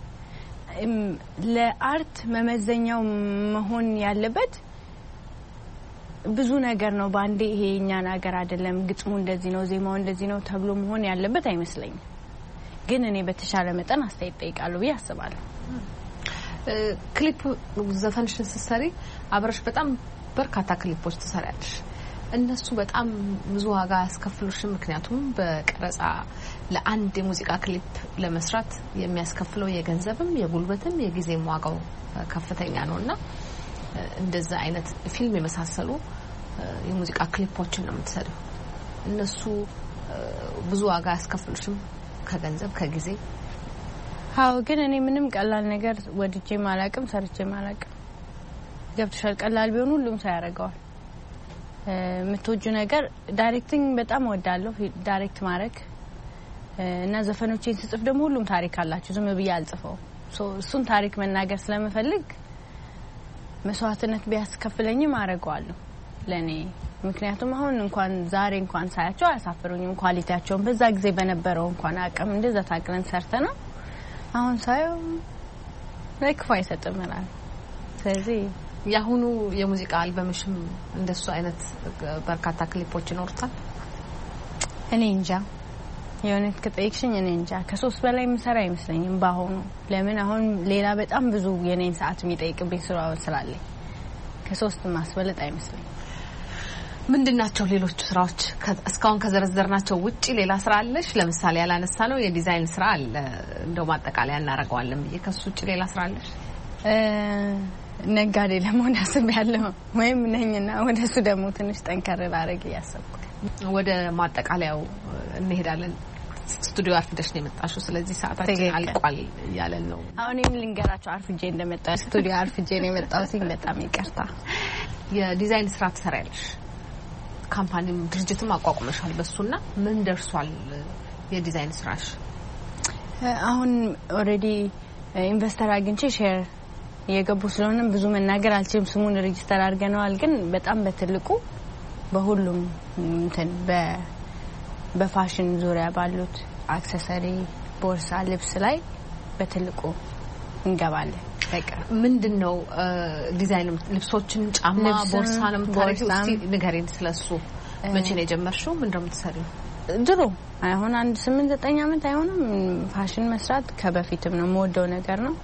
ለአርት መመዘኛው መሆን ያለበት ብዙ ነገር ነው። ባንዴ ይሄ እኛን ሀገር አይደለም ግጥሙ እንደዚህ ነው ዜማው እንደዚህ ነው ተብሎ መሆን ያለበት አይመስለኝም። ግን እኔ በተሻለ መጠን አስተያየት ጠይቃለሁ ብዬ አስባለሁ። ክሊፕ ዘፈንሽን ስትሰሪ አብረሽ በጣም በርካታ ክሊፖች ትሰሪያለሽ። እነሱ በጣም ብዙ ዋጋ ያስከፍሉሽ። ምክንያቱም በቀረጻ ለአንድ የሙዚቃ ክሊፕ ለመስራት የሚያስከፍለው የገንዘብም የጉልበትም የጊዜም ዋጋው ከፍተኛ ነውና እንደዛ አይነት ፊልም የመሳሰሉ የሙዚቃ ክሊፖችን ነው የምትሰሪው። እነሱ ብዙ ዋጋ ያስከፍሉሽም ከገንዘብ ከጊዜ? አዎ፣ ግን እኔ ምንም ቀላል ነገር ወድጄ ማላቅም ሰርቼ ማላቅም። ገብቶሻል? ቀላል ቢሆን ሁሉም ሰው ያደርገዋል። የምትወጁ ነገር ዳይሬክቲንግ በጣም እወዳለሁ፣ ዳይሬክት ማድረግ እና ዘፈኖቼን ስጽፍ ደግሞ ሁሉም ታሪክ አላቸው። ዝም ብዬ አልጽፈው። እሱን ታሪክ መናገር ስለምፈልግ መስዋዕትነት ቢያስከፍለኝም አረጋዋለሁ ለኔ። ምክንያቱም አሁን እንኳን ዛሬ እንኳን ሳያቸው አያሳፍሩኝም። ኳሊቲያቸውን በዛ ጊዜ በነበረው እንኳን አቅም እንደዛ ታቅለን ሰርተና አሁን ሳየው ለክፋ ይሰጥምናል። ስለዚህ ያሁኑ የሙዚቃ አልበምሽም እንደሱ አይነት በርካታ ክሊፖች ይኖርታል? እኔ እንጃ የሆነት ከጠይቅሽኝ እኔ እንጃ። ከ3 በላይ ምሰራ አይመስለኝም ባሁኑ። ለምን አሁን ሌላ በጣም ብዙ የኔን ሰዓት የሚጠይቅብኝ ስራዎች ስላለኝ ከ3 ማስበለጥ አይመስለኝም። ምንድናቸው ሌሎች ስራዎች? እስካሁን ከዘረዘርናቸው ውጪ ሌላ ስራ አለሽ? ለምሳሌ ያላነሳ ነው የዲዛይን ስራ አለ። እንደው ማጠቃለያ እናደርገዋለን ብዬ ከሱ ውጪ ሌላ ስራ አለሽ? ነጋዴ ለመሆን አስቤያለሁ ወይም ነኝና ወደሱ ደግሞ ትንሽ ጠንከር ላደርግ እያሰብኩ። ወደ ማጠቃለያው እንሄዳለን። ስቱዲዮ አርፍደሽ ነው የመጣሽው። ስለዚህ ሰዓታችን አልቋል ያለን ነው። አሁን እኔ ልንገራቸው አርፍጄ እንደመጣሁ ስቱዲዮ አርፍጄ ነው የመጣሁት። በጣም ይቅርታ። የዲዛይን ስራ ትሰሪያለሽ፣ ካምፓኒም ድርጅትም አቋቁመሻል። በሱና ምን ደርሷል የዲዛይን ስራሽ? አሁን ኦሬዲ ኢንቨስተር አግኝቼ ሼር የገቡ ስለሆነ ብዙ መናገር አልችልም። ስሙን ሬጂስተር አድርገናል። ግን በጣም በትልቁ በሁሉም እንትን በፋሽን ዙሪያ ባሉት አክሰሰሪ፣ ቦርሳ፣ ልብስ ላይ በትልቁ እንገባለን። በቃ ምንድነው ዲዛይን? ልብሶችን፣ ጫማ፣ ቦርሳ ነው የምታረጊው? እስቲ ንገሪኝ ስለሱ። መቼ ነው የጀመርሽው? ምንድነው የምትሰሪው? ድሮ አሁን 8-9 አመት አይሆንም ፋሽን መስራት። ከበፊትም ነው የምወደው ነገር ነው።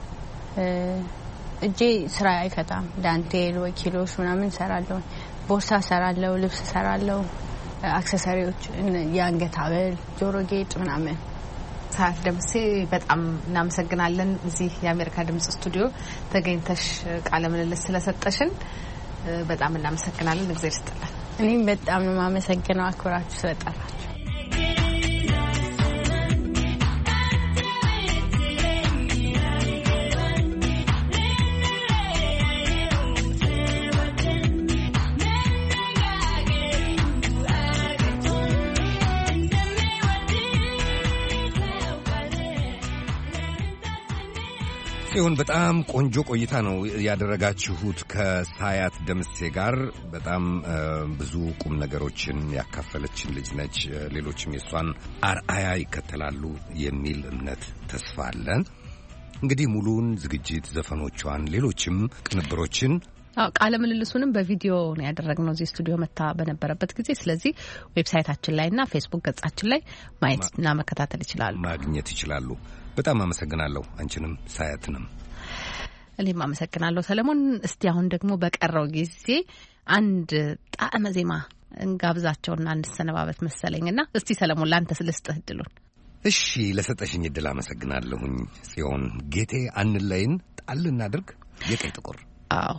እጄ ስራ አይፈታም። ዳንቴል ወይ ኪሎሽ ምናምን ሰራለሁ፣ ቦርሳ ሰራለሁ፣ ልብስ ሰራለሁ፣ አክሰሰሪዎች፣ የአንገት ሐብል፣ ጆሮ ጌጥ ምናምን። ሰዓት ደምሴ በጣም እናመሰግናለን። እዚህ የአሜሪካ ድምጽ ስቱዲዮ ተገኝተሽ ቃለ ምልልስ ስለሰጠሽን በጣም እናመሰግናለን። እግዚአብሔር ይስጥልን። እኔም በጣም ነው የማመሰግነው አክብራችሁ ስለጠራችሁ። ሲሆን በጣም ቆንጆ ቆይታ ነው ያደረጋችሁት ከሳያት ደምሴ ጋር። በጣም ብዙ ቁም ነገሮችን ያካፈለችን ልጅ ነች። ሌሎችም የሷን አርአያ ይከተላሉ የሚል እምነት ተስፋ አለን። እንግዲህ ሙሉውን ዝግጅት ዘፈኖቿን፣ ሌሎችም ቅንብሮችን ቃለ ምልልሱንም በቪዲዮ ነው ያደረግነው እዚህ ስቱዲዮ መታ በነበረበት ጊዜ። ስለዚህ ዌብሳይታችን ላይና ፌስቡክ ገጻችን ላይ ማየትና መከታተል ይችላሉ፣ ማግኘት ይችላሉ። በጣም አመሰግናለሁ። አንቺንም ሳያትንም እኔም አመሰግናለሁ ሰለሞን። እስቲ አሁን ደግሞ በቀረው ጊዜ አንድ ጣዕመ ዜማ እንጋብዛቸውና እንሰነባበት መሰለኝና እስቲ ሰለሞን ላንተ ስልስጥህ እድሉን። እሺ ለሰጠሽኝ እድል አመሰግናለሁኝ ጽዮን። ጌቴ አንለይን ጣል እናድርግ። የቀይ ጥቁር አዎ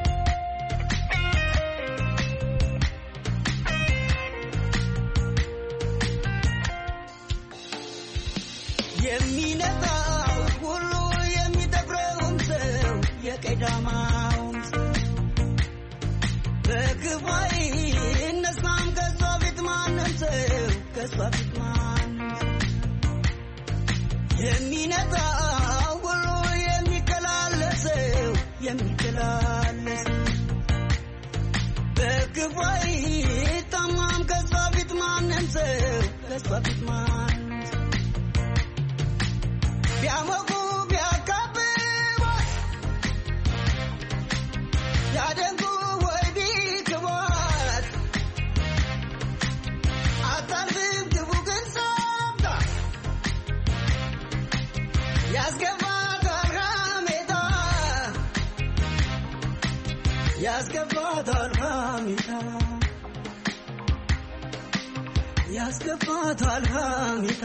የሚነጣው ሁሉ የሚጠግረውም ሰው የቀዳማው በክፋይ እነሳም ከሷ ፊት ማንም ሰው ከሷ ፊት ማንም የሚነጣው ሁሉ የሚከላለሰው በክፋይ ታማም ከሷ ፊት ማንም ሰው ከሷ ፊት ማንም ቢያሞቁ ቢያካብቧት ያደንቁ ወይ ቢክቧት አታልፍም ግቡ ግን ሰምታ ያስገባታል ሐሜታ ያስገባታል ሐሜታ ያስገባታል ሐሜታ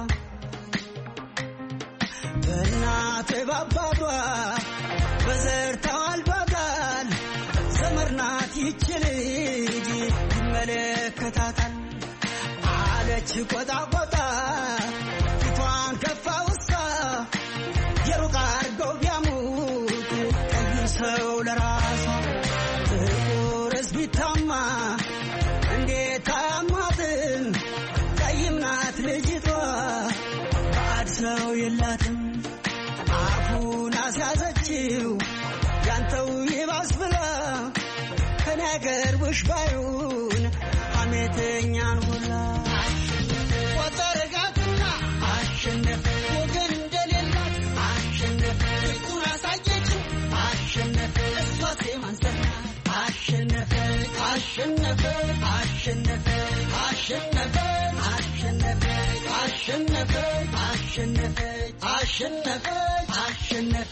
በእናት ባባቷ በዘር ተዋልዷታል ዘመድ ናት ይች ልጅ ይመለከታታል አለች ቆጣ ቆጣ ፊቷን ከፋ ውሳ የሩቅ አርገው ቢያሙት ቀይ ሰው ለራሷ ጥቁርስ ቢታማ እንዴት አያማትም ቀይም ናት ልጅቷ ባዕድ ሰው የላትም አፉን አስያዘችው ያንተው ይባስ ብላ ከነገር ውሽ ባዩን ሐሜተኛን ሁላ ወጠረጋትና አሸነፍ ወገን እንደሌላት አሸነፍ እሱን አሳየችው አሸነፍ እሷ ሴማንሰና አሸነፍ አሸነፍ አሸነፍ አሸነፍ አሸነፍ አሸነፍ አሸነፍ አሸነፍ አሸነፍ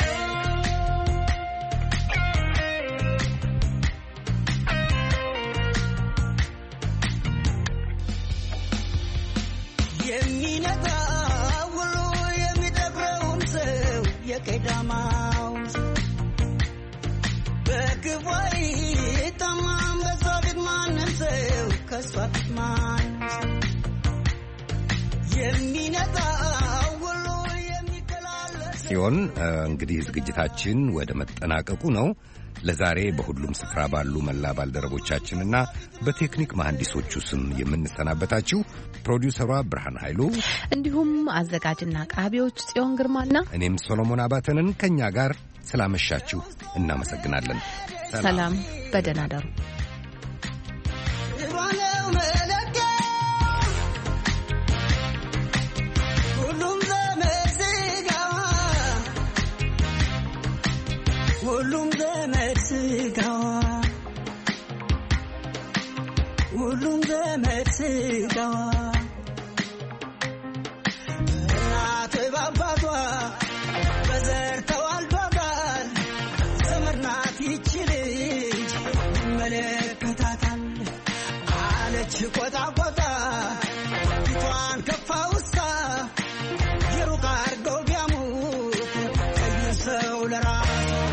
የሚነጣ ሁሉ የሚጠግረውም ሰው የቀዳማው በክፋይ ታማም በሷ ፊት ማንም ሰው ከሷ ፊት ማንም ሰው የሚነጣ ሁሉ የሚከላለስ ሲሆን እንግዲህ ዝግጅታችን ወደ መጠናቀቁ ነው። ለዛሬ በሁሉም ስፍራ ባሉ መላ ባልደረቦቻችንና በቴክኒክ መሐንዲሶቹ ስም የምንሰናበታችሁ ፕሮዲውሰሯ ብርሃን ኃይሉ እንዲሁም አዘጋጅና አቅራቢዎች ጽዮን ግርማና እኔም ሶሎሞን አባተንን ከኛ ጋር ስላመሻችሁ እናመሰግናለን። ሰላም፣ በደህና ደሩ። ሁሉም ዘመድ ስጋዋ ሁሉም ዘመድ ስጋዋ እናት ባባቷ በዘር ተዋልዷታል ዘመድ ናት ይች ልጅ ይመለከታታል አለች ቆጣ ቆጣ ፊቷን ከፋ ውስታ የሩቅ አርገው ቢያሙት ቀይ ሰው ለራሷ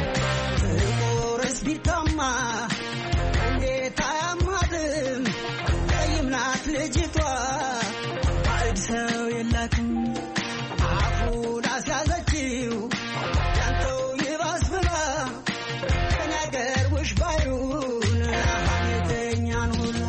ቢታማ እንዴት አያማትም ቀይም ናት ልጅቷ ባዕድ ሰው የላትም አፉን አስያዘችው ያንተው ይባስ ብላ ከነገር ውሽ ባዩን ሐሜተኛን ሁላ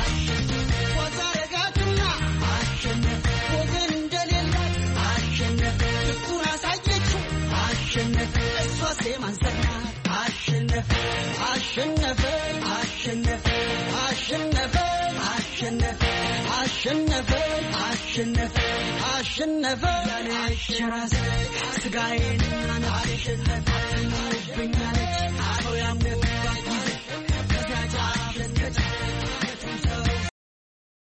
ወጣረጋትና አሸነፍ ወገን እንደሌላት አሸነፍ እሱን አሳየችው አሸነፍ እሷ ሴማንሰና አሸነፈ አሸነፈ አሸነፈ አሸነፈ አሸነፈ አሸነፈ አሸነፈ አሸነፈ ያለች ራስ ስጋዬን አሸነፈ ብኛለች ሰው ያመባት ጊዜ ከዚያ ጫፍ እስከ ጫፍ